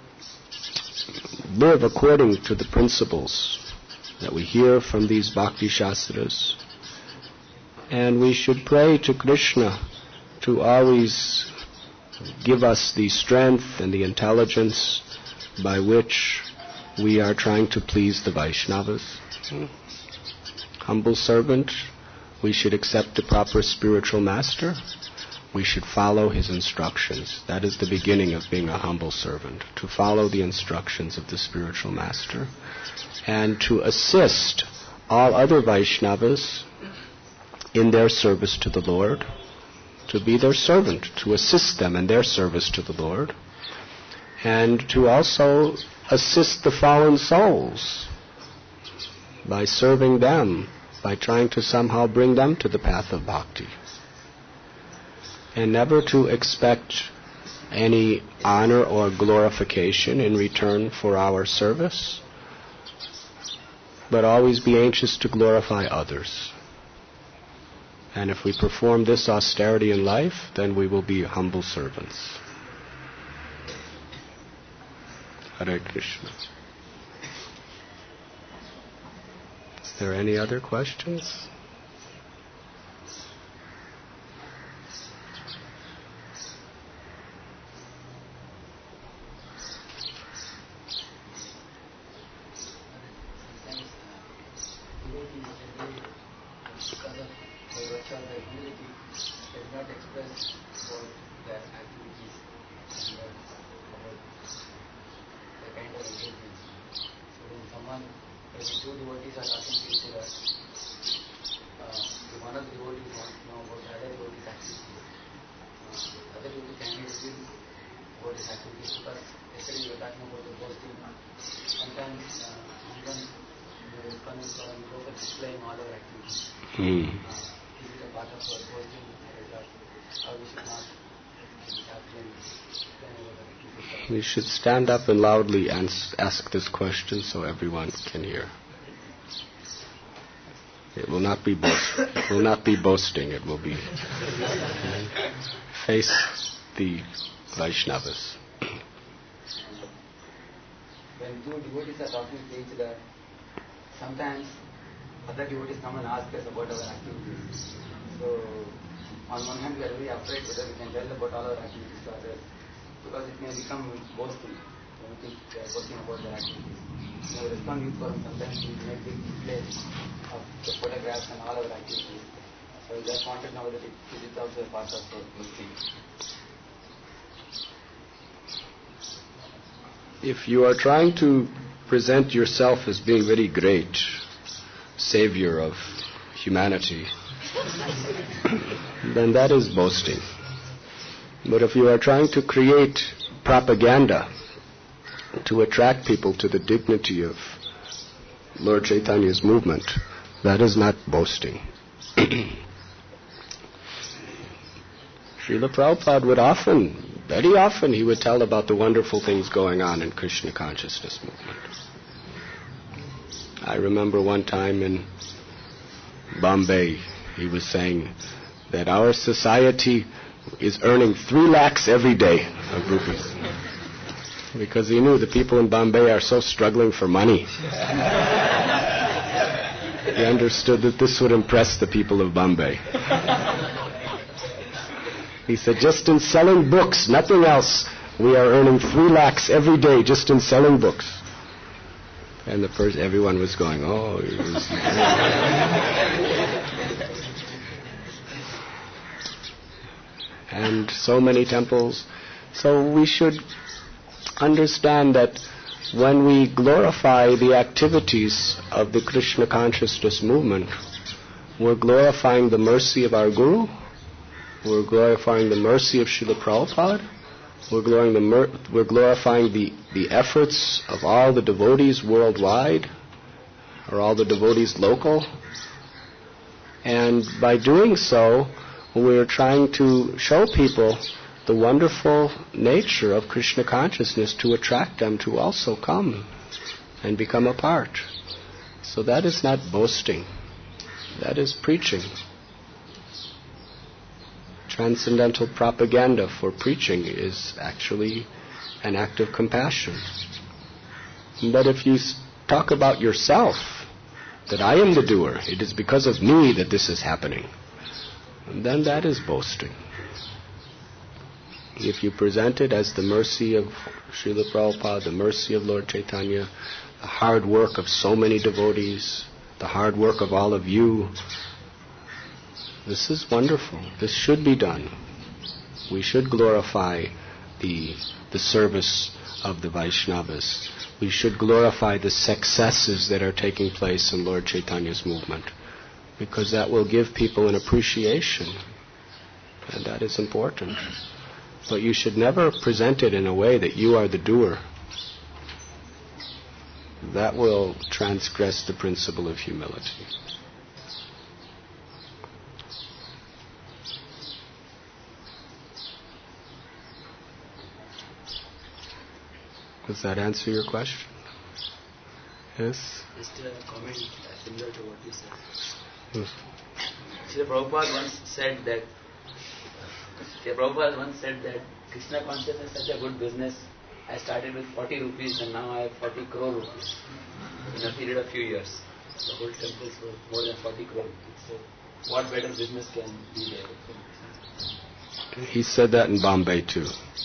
live according to the principles that we hear from these Bhakti Shastras. And we should pray to Krishna to always give us the strength and the intelligence by which we are trying to please the Vaishnavas. Humble servant, we should accept the proper spiritual master. We should follow his instructions. That is the beginning of being a humble servant, to follow the instructions of the spiritual master and to assist all other Vaishnavas in their service to the Lord, to be their servant, to assist them in their service to the Lord, and to also assist the fallen souls by serving them, by trying to somehow bring them to the path of bhakti. And never to expect any honor or glorification in return for our service, but always be anxious to glorify others. And if we perform this austerity in life, then we will be humble servants. Hare Krishna. Is there any other questions? We should stand up and loudly ask this question so everyone can hear. It will not be boasting. It will be face the Vaishnavas. When two devotees are talking to each other, sometimes other devotees come and ask us about our activities. So, on one hand, we are very afraid whether we can tell about all our activities to others, because it may become boasting when we think they are boasting about their activities. In our ISKCON Youth Forum, sometimes we make big displays of the photographs and all our activities. So, we just wanted to know that it is also a part of boasting. If you are trying to present yourself as being very great, savior of humanity, then that is boasting. But if you are trying to create propaganda to attract people to the dignity of Lord Chaitanya's movement, that is not boasting. Srila Prabhupada would very often, he would tell about the wonderful things going on in Krishna consciousness movement. I remember one time in Bombay, he was saying that our society is earning 3 lakhs every day of rupees. Because he knew the people in Bombay are so struggling for money. He understood that this would impress the people of Bombay. He said, just in selling books, nothing else, we are earning 3 lakhs every day just in selling books. And everyone was going, oh. It was and so many temples. So we should understand that when we glorify the activities of the Krishna consciousness movement, we're glorifying the mercy of our Guru, we're glorifying the mercy of Srila Prabhupada, we're glorifying the efforts of all the devotees worldwide, or all the devotees local. And by doing so, we're trying to show people the wonderful nature of Krishna consciousness to attract them to also come and become a part. So that is not boasting. That is preaching. Transcendental propaganda for preaching is actually an act of compassion. But if you talk about yourself, that I am the doer, it is because of me that this is happening, then that is boasting. If you present it as the mercy of Srila Prabhupada, the mercy of Lord Chaitanya, the hard work of so many devotees, the hard work of all of you, this is wonderful. This should be done. We should glorify the service of the Vaishnavas. We should glorify the successes that are taking place in Lord Chaitanya's movement, because that will give people an appreciation, and that is important. But you should never present it in a way that you are the doer. That will transgress the principle of humility. Does that answer your question? Yes? Just a comment similar to what you said. Srila Prabhupada once said that Krishna consciousness is such a good business. I started with 40 rupees and now I have 40 crore rupees in a period of few years. The whole temple is worth more than 40 crore rupees. So what better business can be there? He said that in Bombay too.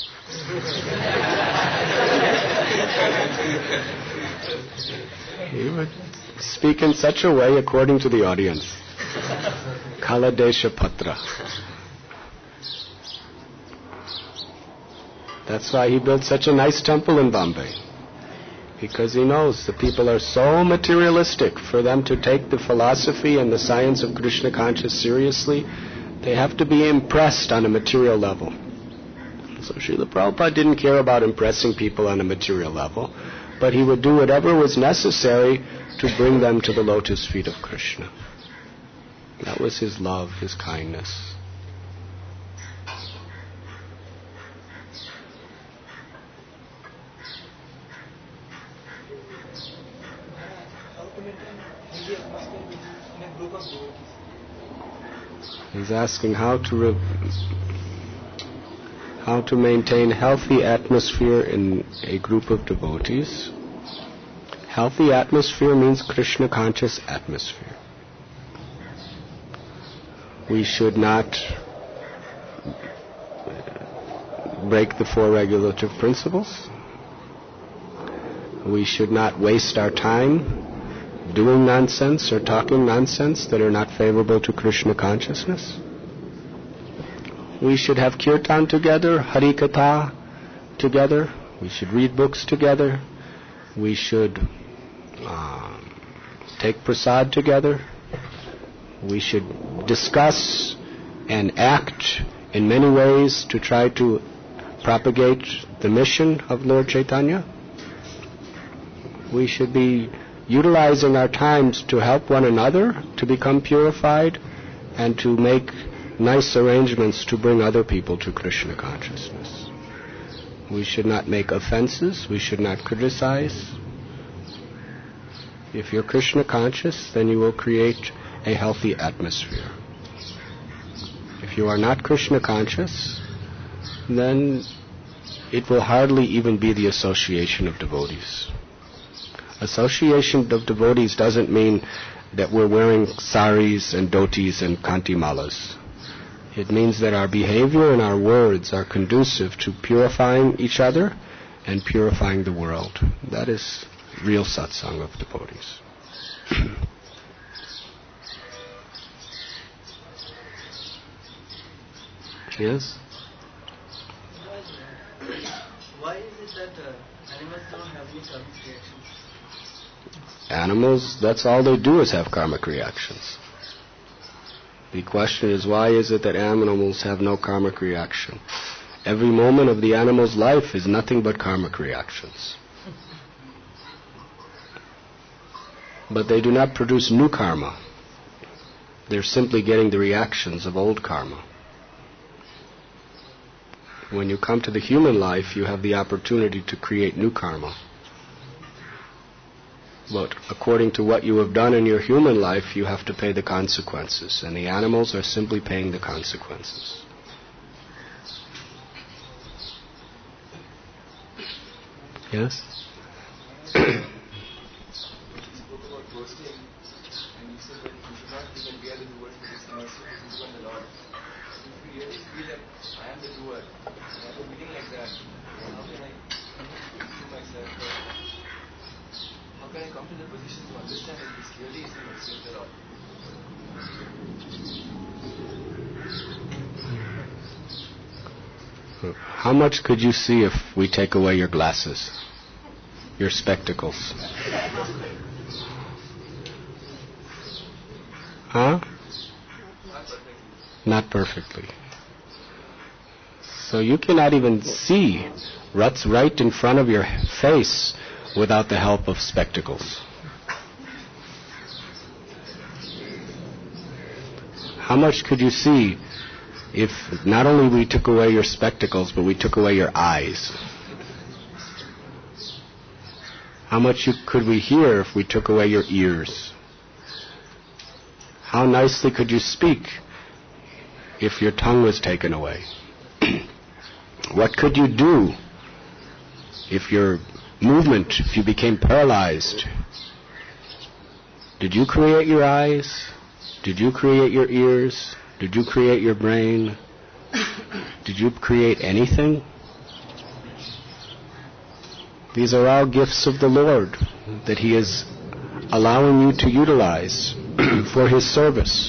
He would speak in such a way according to the audience. Kaladesha Patra. That's why he built such a nice temple in Bombay. Because he knows the people are so materialistic. For them to take the philosophy and the science of Krishna consciousness seriously, they have to be impressed on a material level. So Srila Prabhupada didn't care about impressing people on a material level, but he would do whatever was necessary to bring them to the lotus feet of Krishna. That was his love, his kindness. He's asking how how to maintain healthy atmosphere in a group of devotees. Healthy atmosphere means Krishna conscious atmosphere. We should not break the four regulative principles. We should not waste our time doing nonsense or talking nonsense that are not favorable to Krishna consciousness. We should have kirtan together, harikatha together. We should read books together. We should take prasad together. We should discuss and act in many ways to try to propagate the mission of Lord Chaitanya. We should be utilizing our times to help one another to become purified and to make nice arrangements to bring other people to Krishna consciousness. We should not make offenses. We should not criticize. If you're Krishna conscious, then you will create a healthy atmosphere. If you are not Krishna conscious, then it will hardly even be the association of devotees. Association of devotees doesn't mean that we're wearing saris and dhotis and kantimalas. It means that our behavior and our words are conducive to purifying each other and purifying the world. That is real satsang of devotees. Yes? Why is it that animals don't have any karmic reactions? Animals, that's all they do is have karmic reactions. The question is, why is it that animals have no karmic reaction? Every moment of the animal's life is nothing but karmic reactions. But they do not produce new karma. They're simply getting the reactions of old karma. When you come to the human life, you have the opportunity to create new karma. But according to what you have done in your human life, you have to pay the consequences. And the animals are simply paying the consequences. Yes? You spoke about boasting, and you said that you should not think that we are the doers, but it's the mercy of the people and the Lord. If we really feel that I am the doer, and I have a feeling like that, then how can I do myself? How can I come to the position to understand that this really is the mercy of the Lord? How much could you see if we take away your glasses, your spectacles? Huh? Not perfectly. So you cannot even see what's right in front of your face without the help of spectacles. How much could you see if not only we took away your spectacles, but we took away your eyes? How much could we hear if we took away your ears? How nicely could you speak if your tongue was taken away? What could you do if your movement, if you became paralyzed? Did you create your eyes? Did you create your ears? Did you create your brain? Did you create anything? These are all gifts of the Lord that He is allowing you to utilize for His service.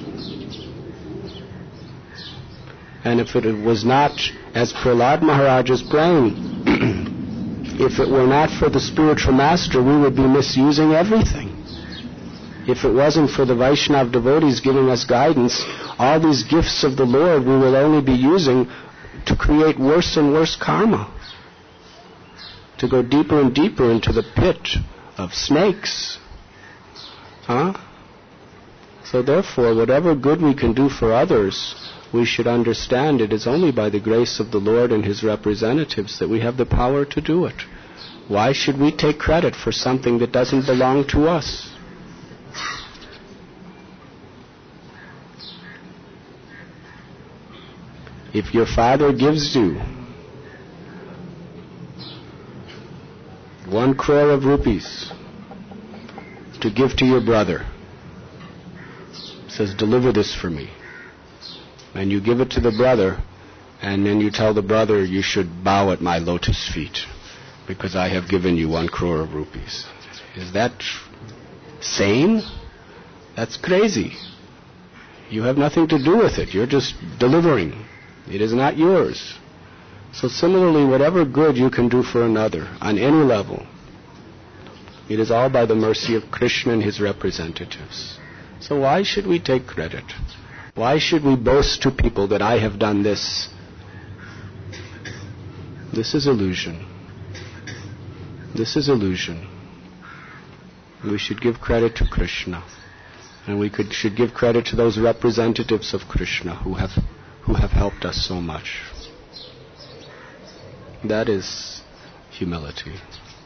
And if it was not, as Prahlad Maharaja's brain, if it were not for the spiritual master, we would be misusing everything. If it wasn't for the Vaishnava devotees giving us guidance, all these gifts of the Lord we will only be using to create worse and worse karma, to go deeper and deeper into the pit of snakes. So therefore, whatever good we can do for others, we should understand it is only by the grace of the Lord and His representatives that we have the power to do it. Why should we take credit for something that doesn't belong to us? If your father gives you 1 crore of rupees to give to your brother. Says, deliver this for me. And you give it to the brother, and then you tell the brother, you should bow at my lotus feet, because I have given you 1 crore of rupees. Is that sane? That's crazy. You have nothing to do with it. You're just delivering. It is not yours. So similarly, whatever good you can do for another, on any level, it is all by the mercy of Krishna and his representatives. So why should we take credit? Why should we boast to people that I have done this? This is illusion. This is illusion. We should give credit to Krishna. And we should give credit to those representatives of Krishna who have helped us so much. That is humility.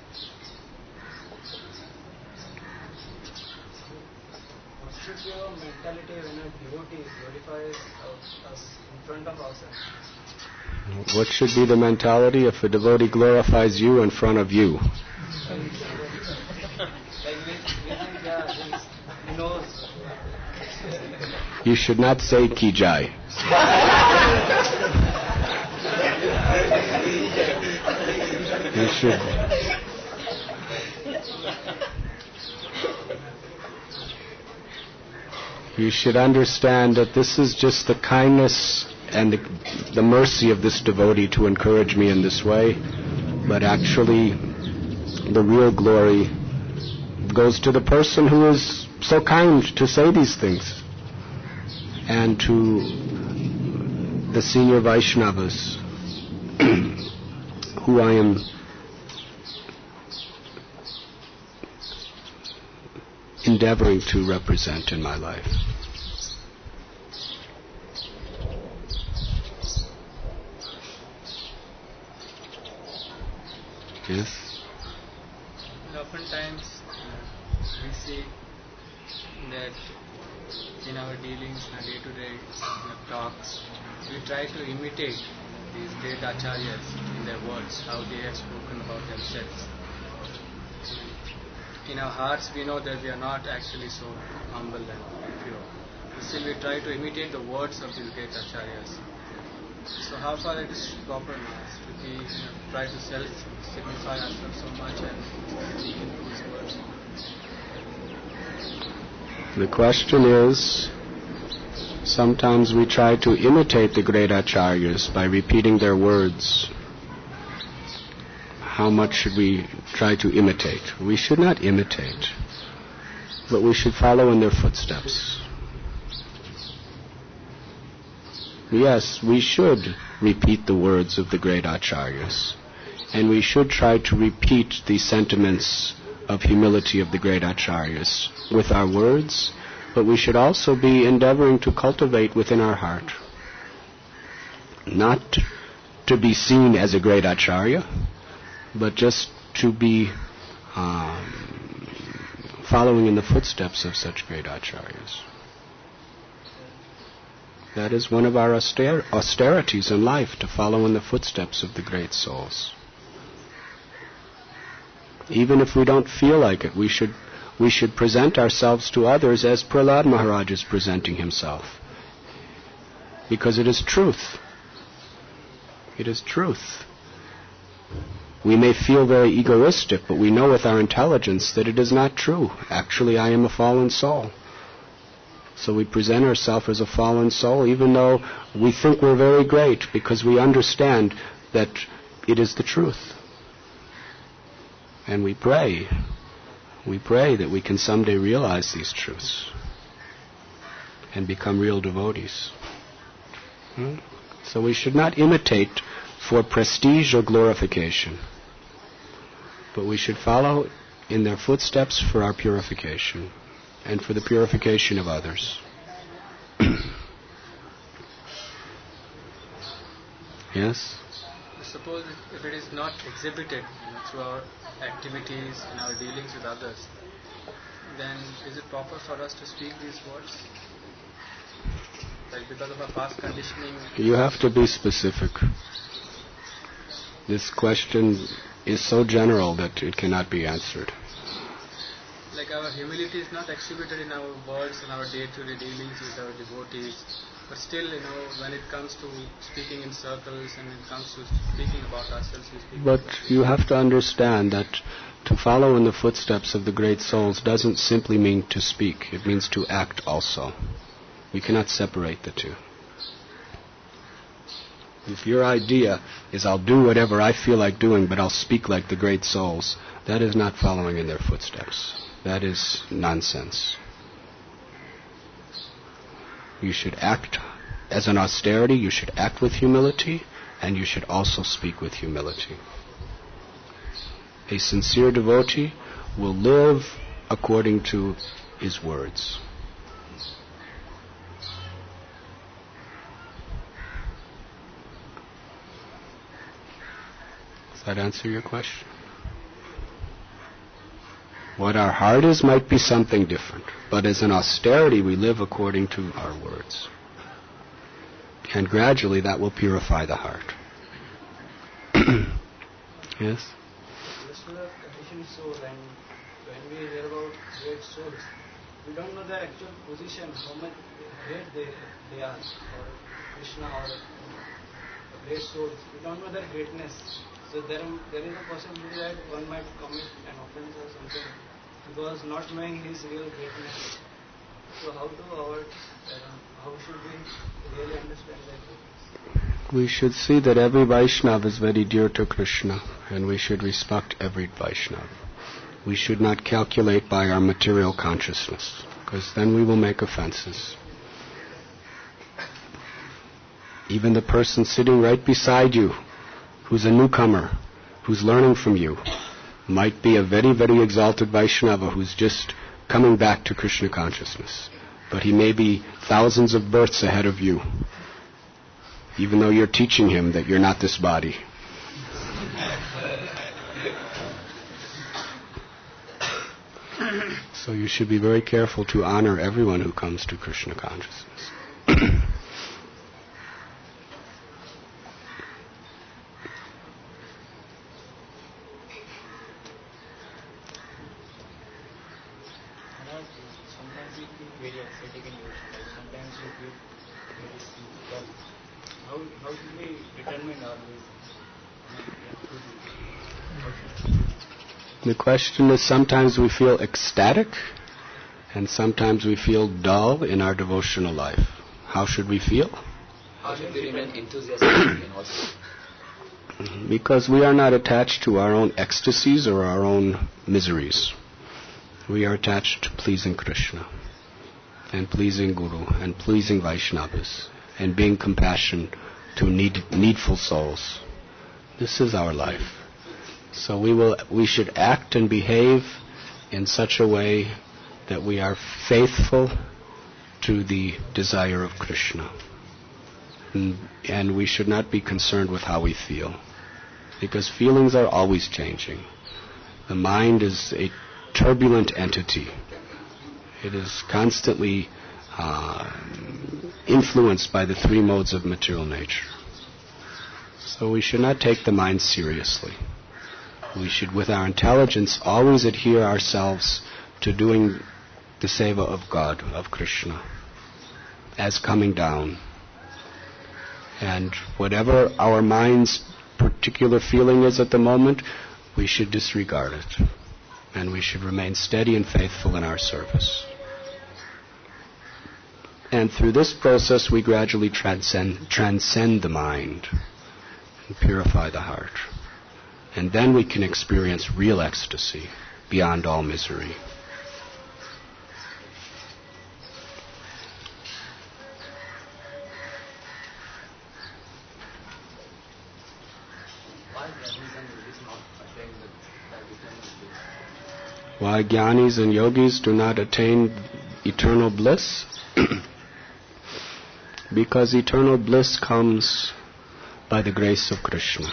What should be our mentality when a devotee glorifies us in front of ourselves? What should be the mentality if a devotee glorifies you in front of you? He knows. You should not say ki jai. You should understand that this is just the kindness and the mercy of this devotee to encourage me in this way, but actually the real glory goes to the person who is so kind to say these things, and to the senior Vaishnavas who I am endeavoring to represent in my life. Yes? Oftentimes we see that in our dealings, in our day-to-day talks, we try to imitate these great acharyas in their words, how they have spoken about themselves. In our hearts, we know that we are not actually so humble and pure. But still, we try to imitate the words of these great acharyas. So, how far it is proper now to be try to self-signify ourselves so much and speak in these words? The question is, sometimes we try to imitate the great acharyas by repeating their words. How much should we try to imitate? We should not imitate, but we should follow in their footsteps. Yes, we should repeat the words of the great acharyas, and we should try to repeat the sentiments of humility of the great acharyas with our words, but we should also be endeavoring to cultivate within our heart, not to be seen as a great acharya, but just to be following in the footsteps of such great acharyas. That is one of our austerities in life, to follow in the footsteps of the great souls. Even if we don't feel like it, we should present ourselves to others as Prahlad Maharaj is presenting himself. Because it is truth. It is truth. We may feel very egoistic, but we know with our intelligence that it is not true. Actually, I am a fallen soul. So we present ourselves as a fallen soul, even though we think we're very great, because we understand that it is the truth. And we pray that we can someday realize these truths and become real devotees. So we should not imitate for prestige or glorification, but we should follow in their footsteps for our purification and for the purification of others. Yes? Suppose if it is not exhibited through our activities and our dealings with others, then is it proper for us to speak these words? Like because of our past conditioning? You have to be specific. This question is so general that it cannot be answered. Like our humility is not exhibited in our words and our day-to-day dealings with our devotees, but still, when it comes to speaking in circles and when it comes to speaking about ourselves, we speak. But you have to understand that to follow in the footsteps of the great souls doesn't simply mean to speak. It means to act also. We cannot separate the two. If your idea is I'll do whatever I feel like doing, but I'll speak like the great souls, that is not following in their footsteps. That is nonsense. You should act as an austerity, you should act with humility, and you should also speak with humility. A sincere devotee will live according to his words. Does that answer your question? What our heart is might be something different, but as an austerity we live according to our words. And gradually that will purify the heart. Yes? This is a conditioned soul, and when we hear about great souls, we don't know their actual position, how much great they are, or Krishna, or great souls. We don't know their greatness. So there is a possibility that one might commit an offense or something because not knowing his real greatness. So how to avoid that? How should we really understand that? We should see that every Vaishnava is very dear to Krishna, and we should respect every Vaishnava. We should not calculate by our material consciousness, because then we will make offenses. Even the person sitting right beside you, who's a newcomer, who's learning from you, might be a very, very exalted Vaishnava who's just coming back to Krishna consciousness. But he may be thousands of births ahead of you, even though you're teaching him that you're not this body. So you should be very careful to honor everyone who comes to Krishna consciousness. Sometimes we feel very aesthetic in devotion, like sometimes we feel very dull. How should we determine our ways? The question is, sometimes we feel ecstatic and sometimes we feel dull in our devotional life. How should we feel? How should we remain enthusiastic in also? Because we are not attached to our own ecstasies or our own miseries. We are attached to pleasing Krishna and pleasing Guru and pleasing Vaishnavas and being compassionate to needful souls. This is our life. So we should act and behave in such a way that we are faithful to the desire of Krishna. And we should not be concerned with how we feel, because feelings are always changing. The mind is a turbulent entity. It is constantly influenced by the three modes of material nature. So we should not take the mind seriously. We should, with our intelligence, always adhere ourselves to doing the seva of God, of Krishna, as coming down. And whatever our mind's particular feeling is at the moment, we should disregard it. And we should remain steady and faithful in our service. And through this process, we gradually transcend the mind and purify the heart. And then we can experience real ecstasy beyond all misery. Why Jnanis and Yogis do not attain eternal bliss? Because eternal bliss comes by the grace of Krishna.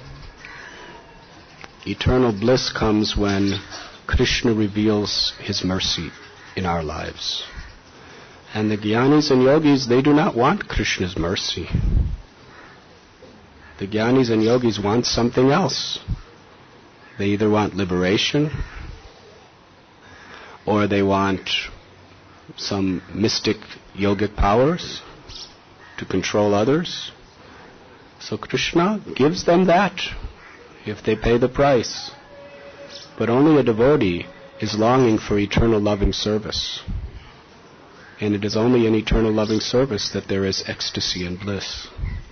Eternal bliss comes when Krishna reveals His mercy in our lives. And the Jnanis and Yogis, they do not want Krishna's mercy. The Jnanis and Yogis want something else. They either want liberation or they want some mystic yogic powers to control others. So Krishna gives them that if they pay the price. But only a devotee is longing for eternal loving service. And it is only in eternal loving service that there is ecstasy and bliss.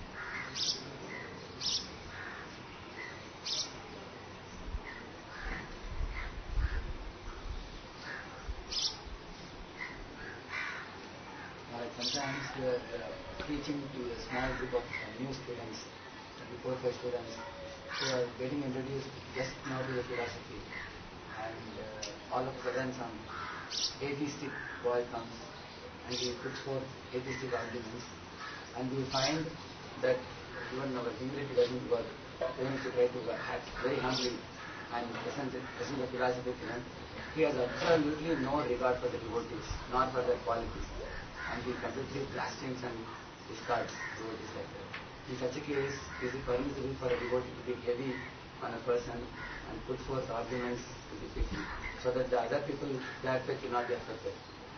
Sometimes we are teaching to a small group of new students, maybe 4 or 5 students, who are getting introduced just now to the philosophy. And all of a sudden some atheistic boy comes and he puts forth atheistic arguments, and we find that even our humility doesn't work. Even if you try to act very humbly and present the philosophy to him, he has absolutely no regard for the devotees, nor for their qualities. And he completely blasphemes and discards devotees like that. In such a case, is it permissible for a devotee to be heavy on a person and put forth arguments to the people so that the other people, their effect will not be affected?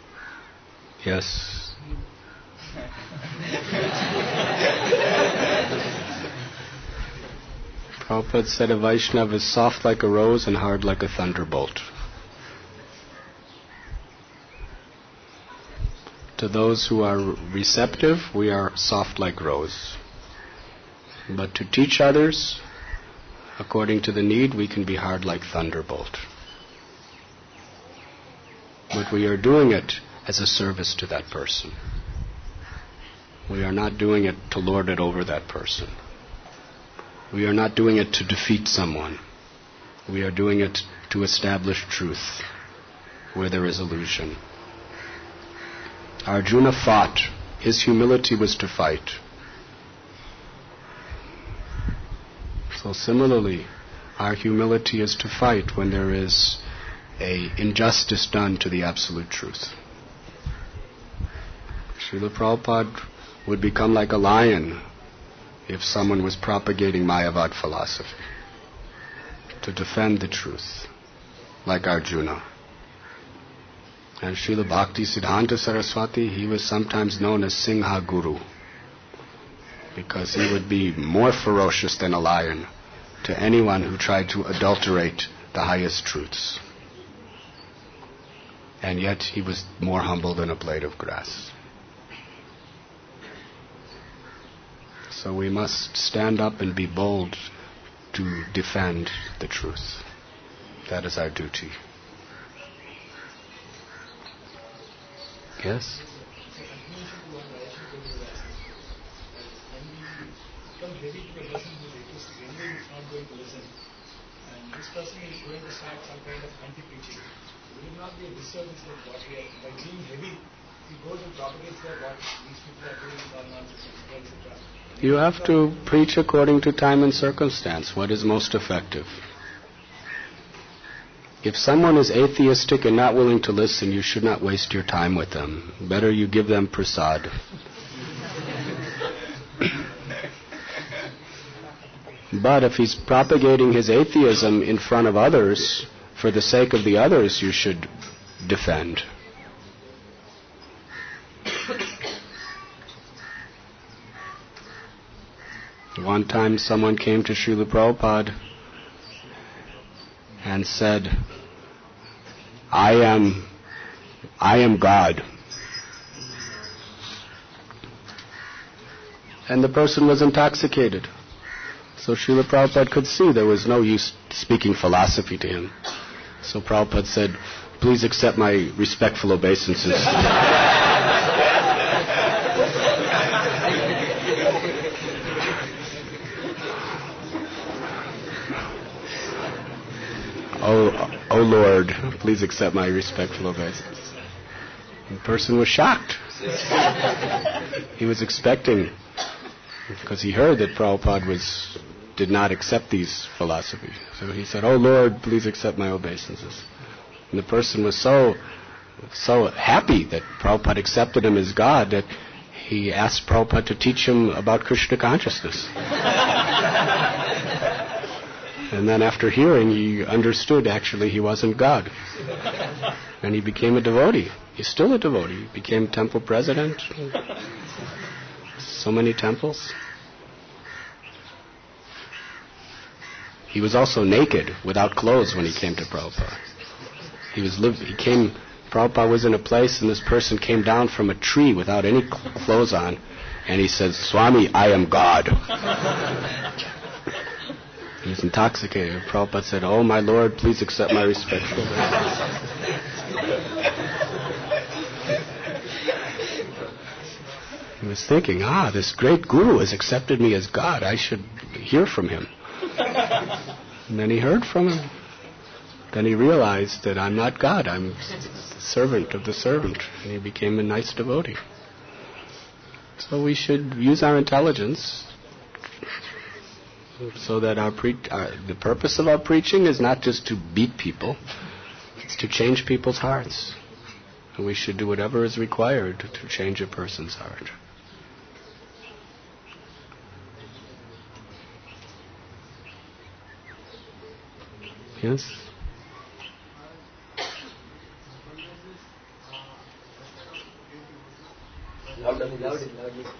Yes. Prabhupada said a Vaishnava is soft like a rose and hard like a thunderbolt. To those who are receptive, we are soft like rose. But to teach others, according to the need, we can be hard like thunderbolt. But we are doing it as a service to that person. We are not doing it to lord it over that person. We are not doing it to defeat someone. We are doing it to establish truth where there is illusion. Arjuna fought. His humility was to fight. So similarly, our humility is to fight when there is an injustice done to the absolute truth. Srila Prabhupada would become like a lion if someone was propagating Mayavad philosophy, to defend the truth, like Arjuna. And Srila Bhakti Siddhanta Saraswati, he was sometimes known as Singha Guru, because he would be more ferocious than a lion to anyone who tried to adulterate the highest truths. And yet he was more humble than a blade of grass. So we must stand up and be bold to defend the truth. That is our duty. Yes? Become heavy to the person who is atheistic, anyway is not going to listen. And this person is going to start some kind of anti-preaching. Will it not be a disservice that what we are, by being heavy, he goes and propagates that what these people are doing is all nonsense, etc. You have to preach according to time and circumstance, what is most effective. If someone is atheistic and not willing to listen, you should not waste your time with them. Better you give them prasad. But if he's propagating his atheism in front of others, for the sake of the others, you should defend. One time someone came to Srila Prabhupada and said, I am God. And the person was intoxicated. So Srila Prabhupada could see there was no use speaking philosophy to him. So Prabhupada said, please accept my respectful obeisances. Oh Lord, please accept my respectful obeisance. The person was shocked. He was expecting, because he heard that Prabhupada did not accept these philosophies. So he said, oh Lord, please accept my obeisances. And the person was so happy that Prabhupada accepted him as God that he asked Prabhupada to teach him about Krishna consciousness. And then after hearing, he understood actually he wasn't God. And he became a devotee. He's still a devotee. He became temple president. So many temples. He was also naked, without clothes, when he came to Prabhupada. Prabhupada was in a place and this person came down from a tree without any clothes on, and he says, "Swami, I am God." He was intoxicated. Prabhupada said, "Oh, my Lord, please accept my respectful thanks." He was thinking, this great guru has accepted me as God. I should hear from him. And then he heard from him. Then he realized that I'm not God. I'm the servant of the servant. And he became a nice devotee. So we should use our intelligence so that the purpose of our preaching is not just to beat people. It's to change people's hearts. And we should do whatever is required to change a person's heart. Yes? Loudly. As we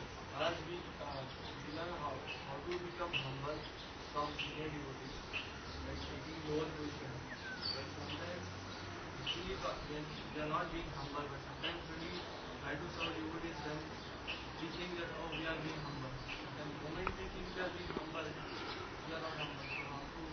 learn how to become humble from senior devotees, like taking lower position. But sometimes we are not being humble, but sometimes when we try to serve devotees, then we think that we are being humble. And the moment we think we are being humble, we are not humble. So how to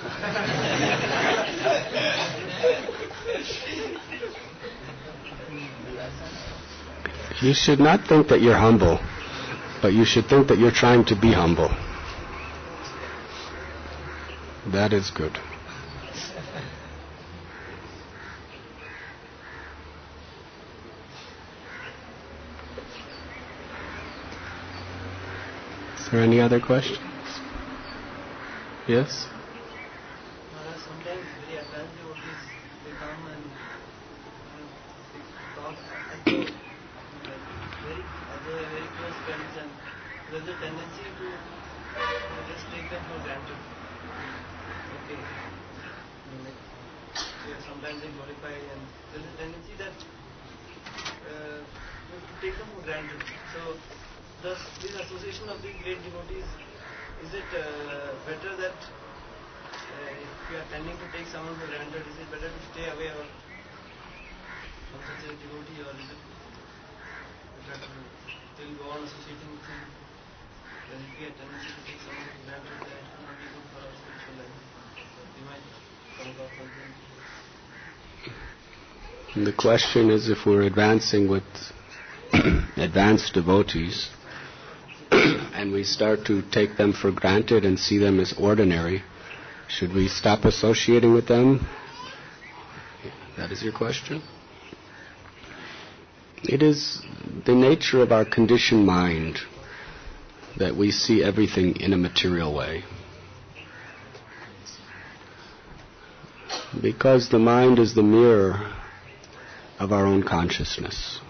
You should not think that you're humble, but you should think that you're trying to be humble. That is good. Is there any other questions? Yes? sometimes very advanced devotees, they come and they talk as a very close friends, and there's a tendency to just take them for granted. Okay. Sometimes they glorify, and there's a tendency that to take them for granted. So this association of these great devotees, is it better that if we are tending to take someone for granted, is it better to stay away from such a devotee, or is it better to still go on associating with him? When we have a tendency to take someone for granted, that it will not be good for our spiritual life. We might come across something. And the question is, if we're advancing with advanced devotees and we start to take them for granted and see them as ordinary, should we stop associating with them? That is your question? It is the nature of our conditioned mind that we see everything in a material way. Because the mind is the mirror of our own consciousness.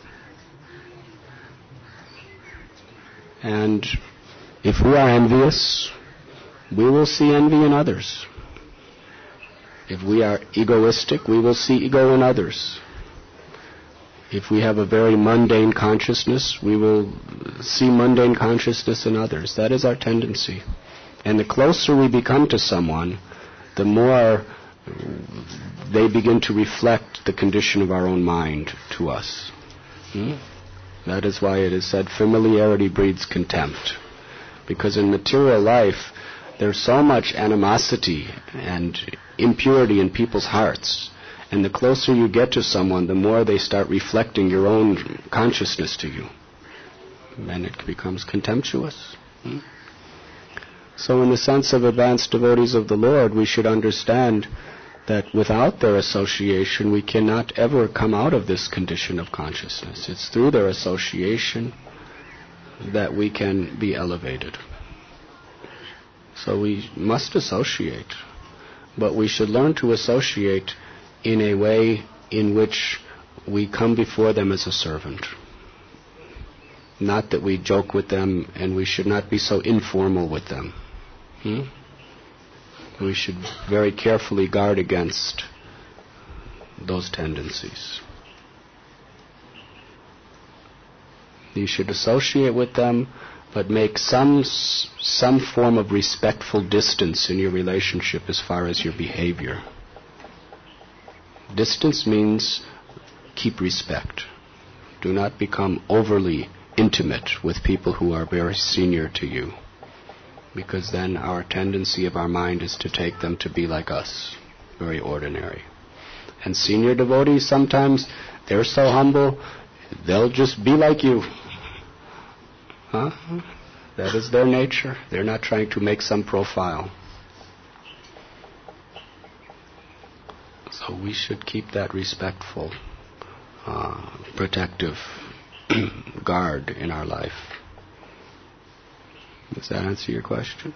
And if we are envious, we will see envy in others. If we are egoistic, we will see ego in others. If we have a very mundane consciousness, we will see mundane consciousness in others. That is our tendency. And the closer we become to someone, the more they begin to reflect the condition of our own mind to us. That is why it is said familiarity breeds contempt. Because in material life, there's so much animosity and impurity in people's hearts. And the closer you get to someone, the more they start reflecting your own consciousness to you. And it becomes contemptuous. So in the sense of advanced devotees of the Lord, we should understand that without their association, we cannot ever come out of this condition of consciousness. It's through their association that we can be elevated. So we must associate, but we should learn to associate in a way in which we come before them as a servant. Not that we joke with them, and we should not be so informal with them. We should very carefully guard against those tendencies. You should associate with them, but make some form of respectful distance in your relationship as far as your behavior. Distance means keep respect. Do not become overly intimate with people who are very senior to you, because then our tendency of our mind is to take them to be like us, very ordinary. And senior devotees, sometimes they're so humble, they'll just be like you. Huh? That is their nature. They're not trying to make some profile. So we should keep that respectful, protective guard in our life. Does that answer your question?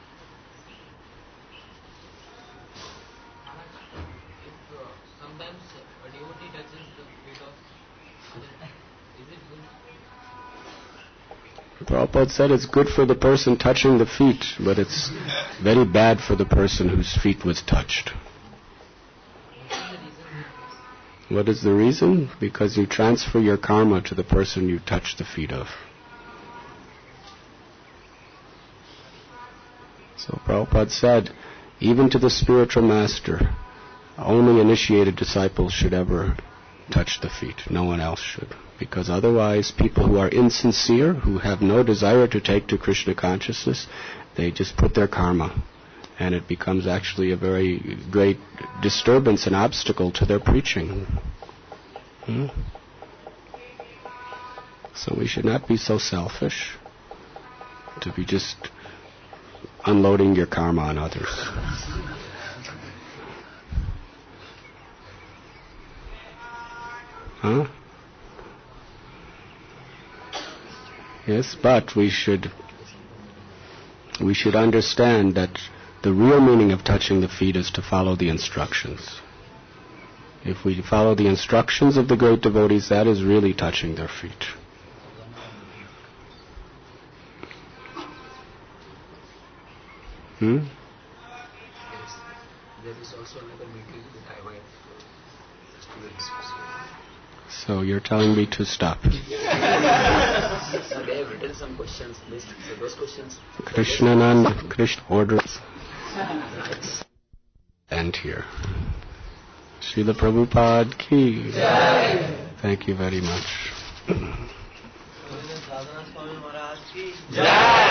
Sometimes a devotee touches the feet of others, is it good? Prabhupada said it's good for the person touching the feet, but it's very bad for the person whose feet was touched. What is the reason? Because you transfer your karma to the person you touch the feet of. So Prabhupada said, even to the spiritual master, only initiated disciples should ever touch the feet. No one else should. Because otherwise, people who are insincere, who have no desire to take to Krishna consciousness, they just put their karma. And it becomes actually a very great disturbance and obstacle to their preaching. So we should not be so selfish to be just unloading your karma on others. Huh? Yes, but we should understand that the real meaning of touching the feet is to follow the instructions. If we follow the instructions of the great devotees, that is really touching their feet. Yes. There is also another meeting that I went for 2 weeks. So you're telling me to stop. So they have written some questions list. So those questions. Krishnananda, Krishna orders. End here. Srila Prabhupada ki. Thank you very much. Radhanath Swami Maharaj ki. Jai.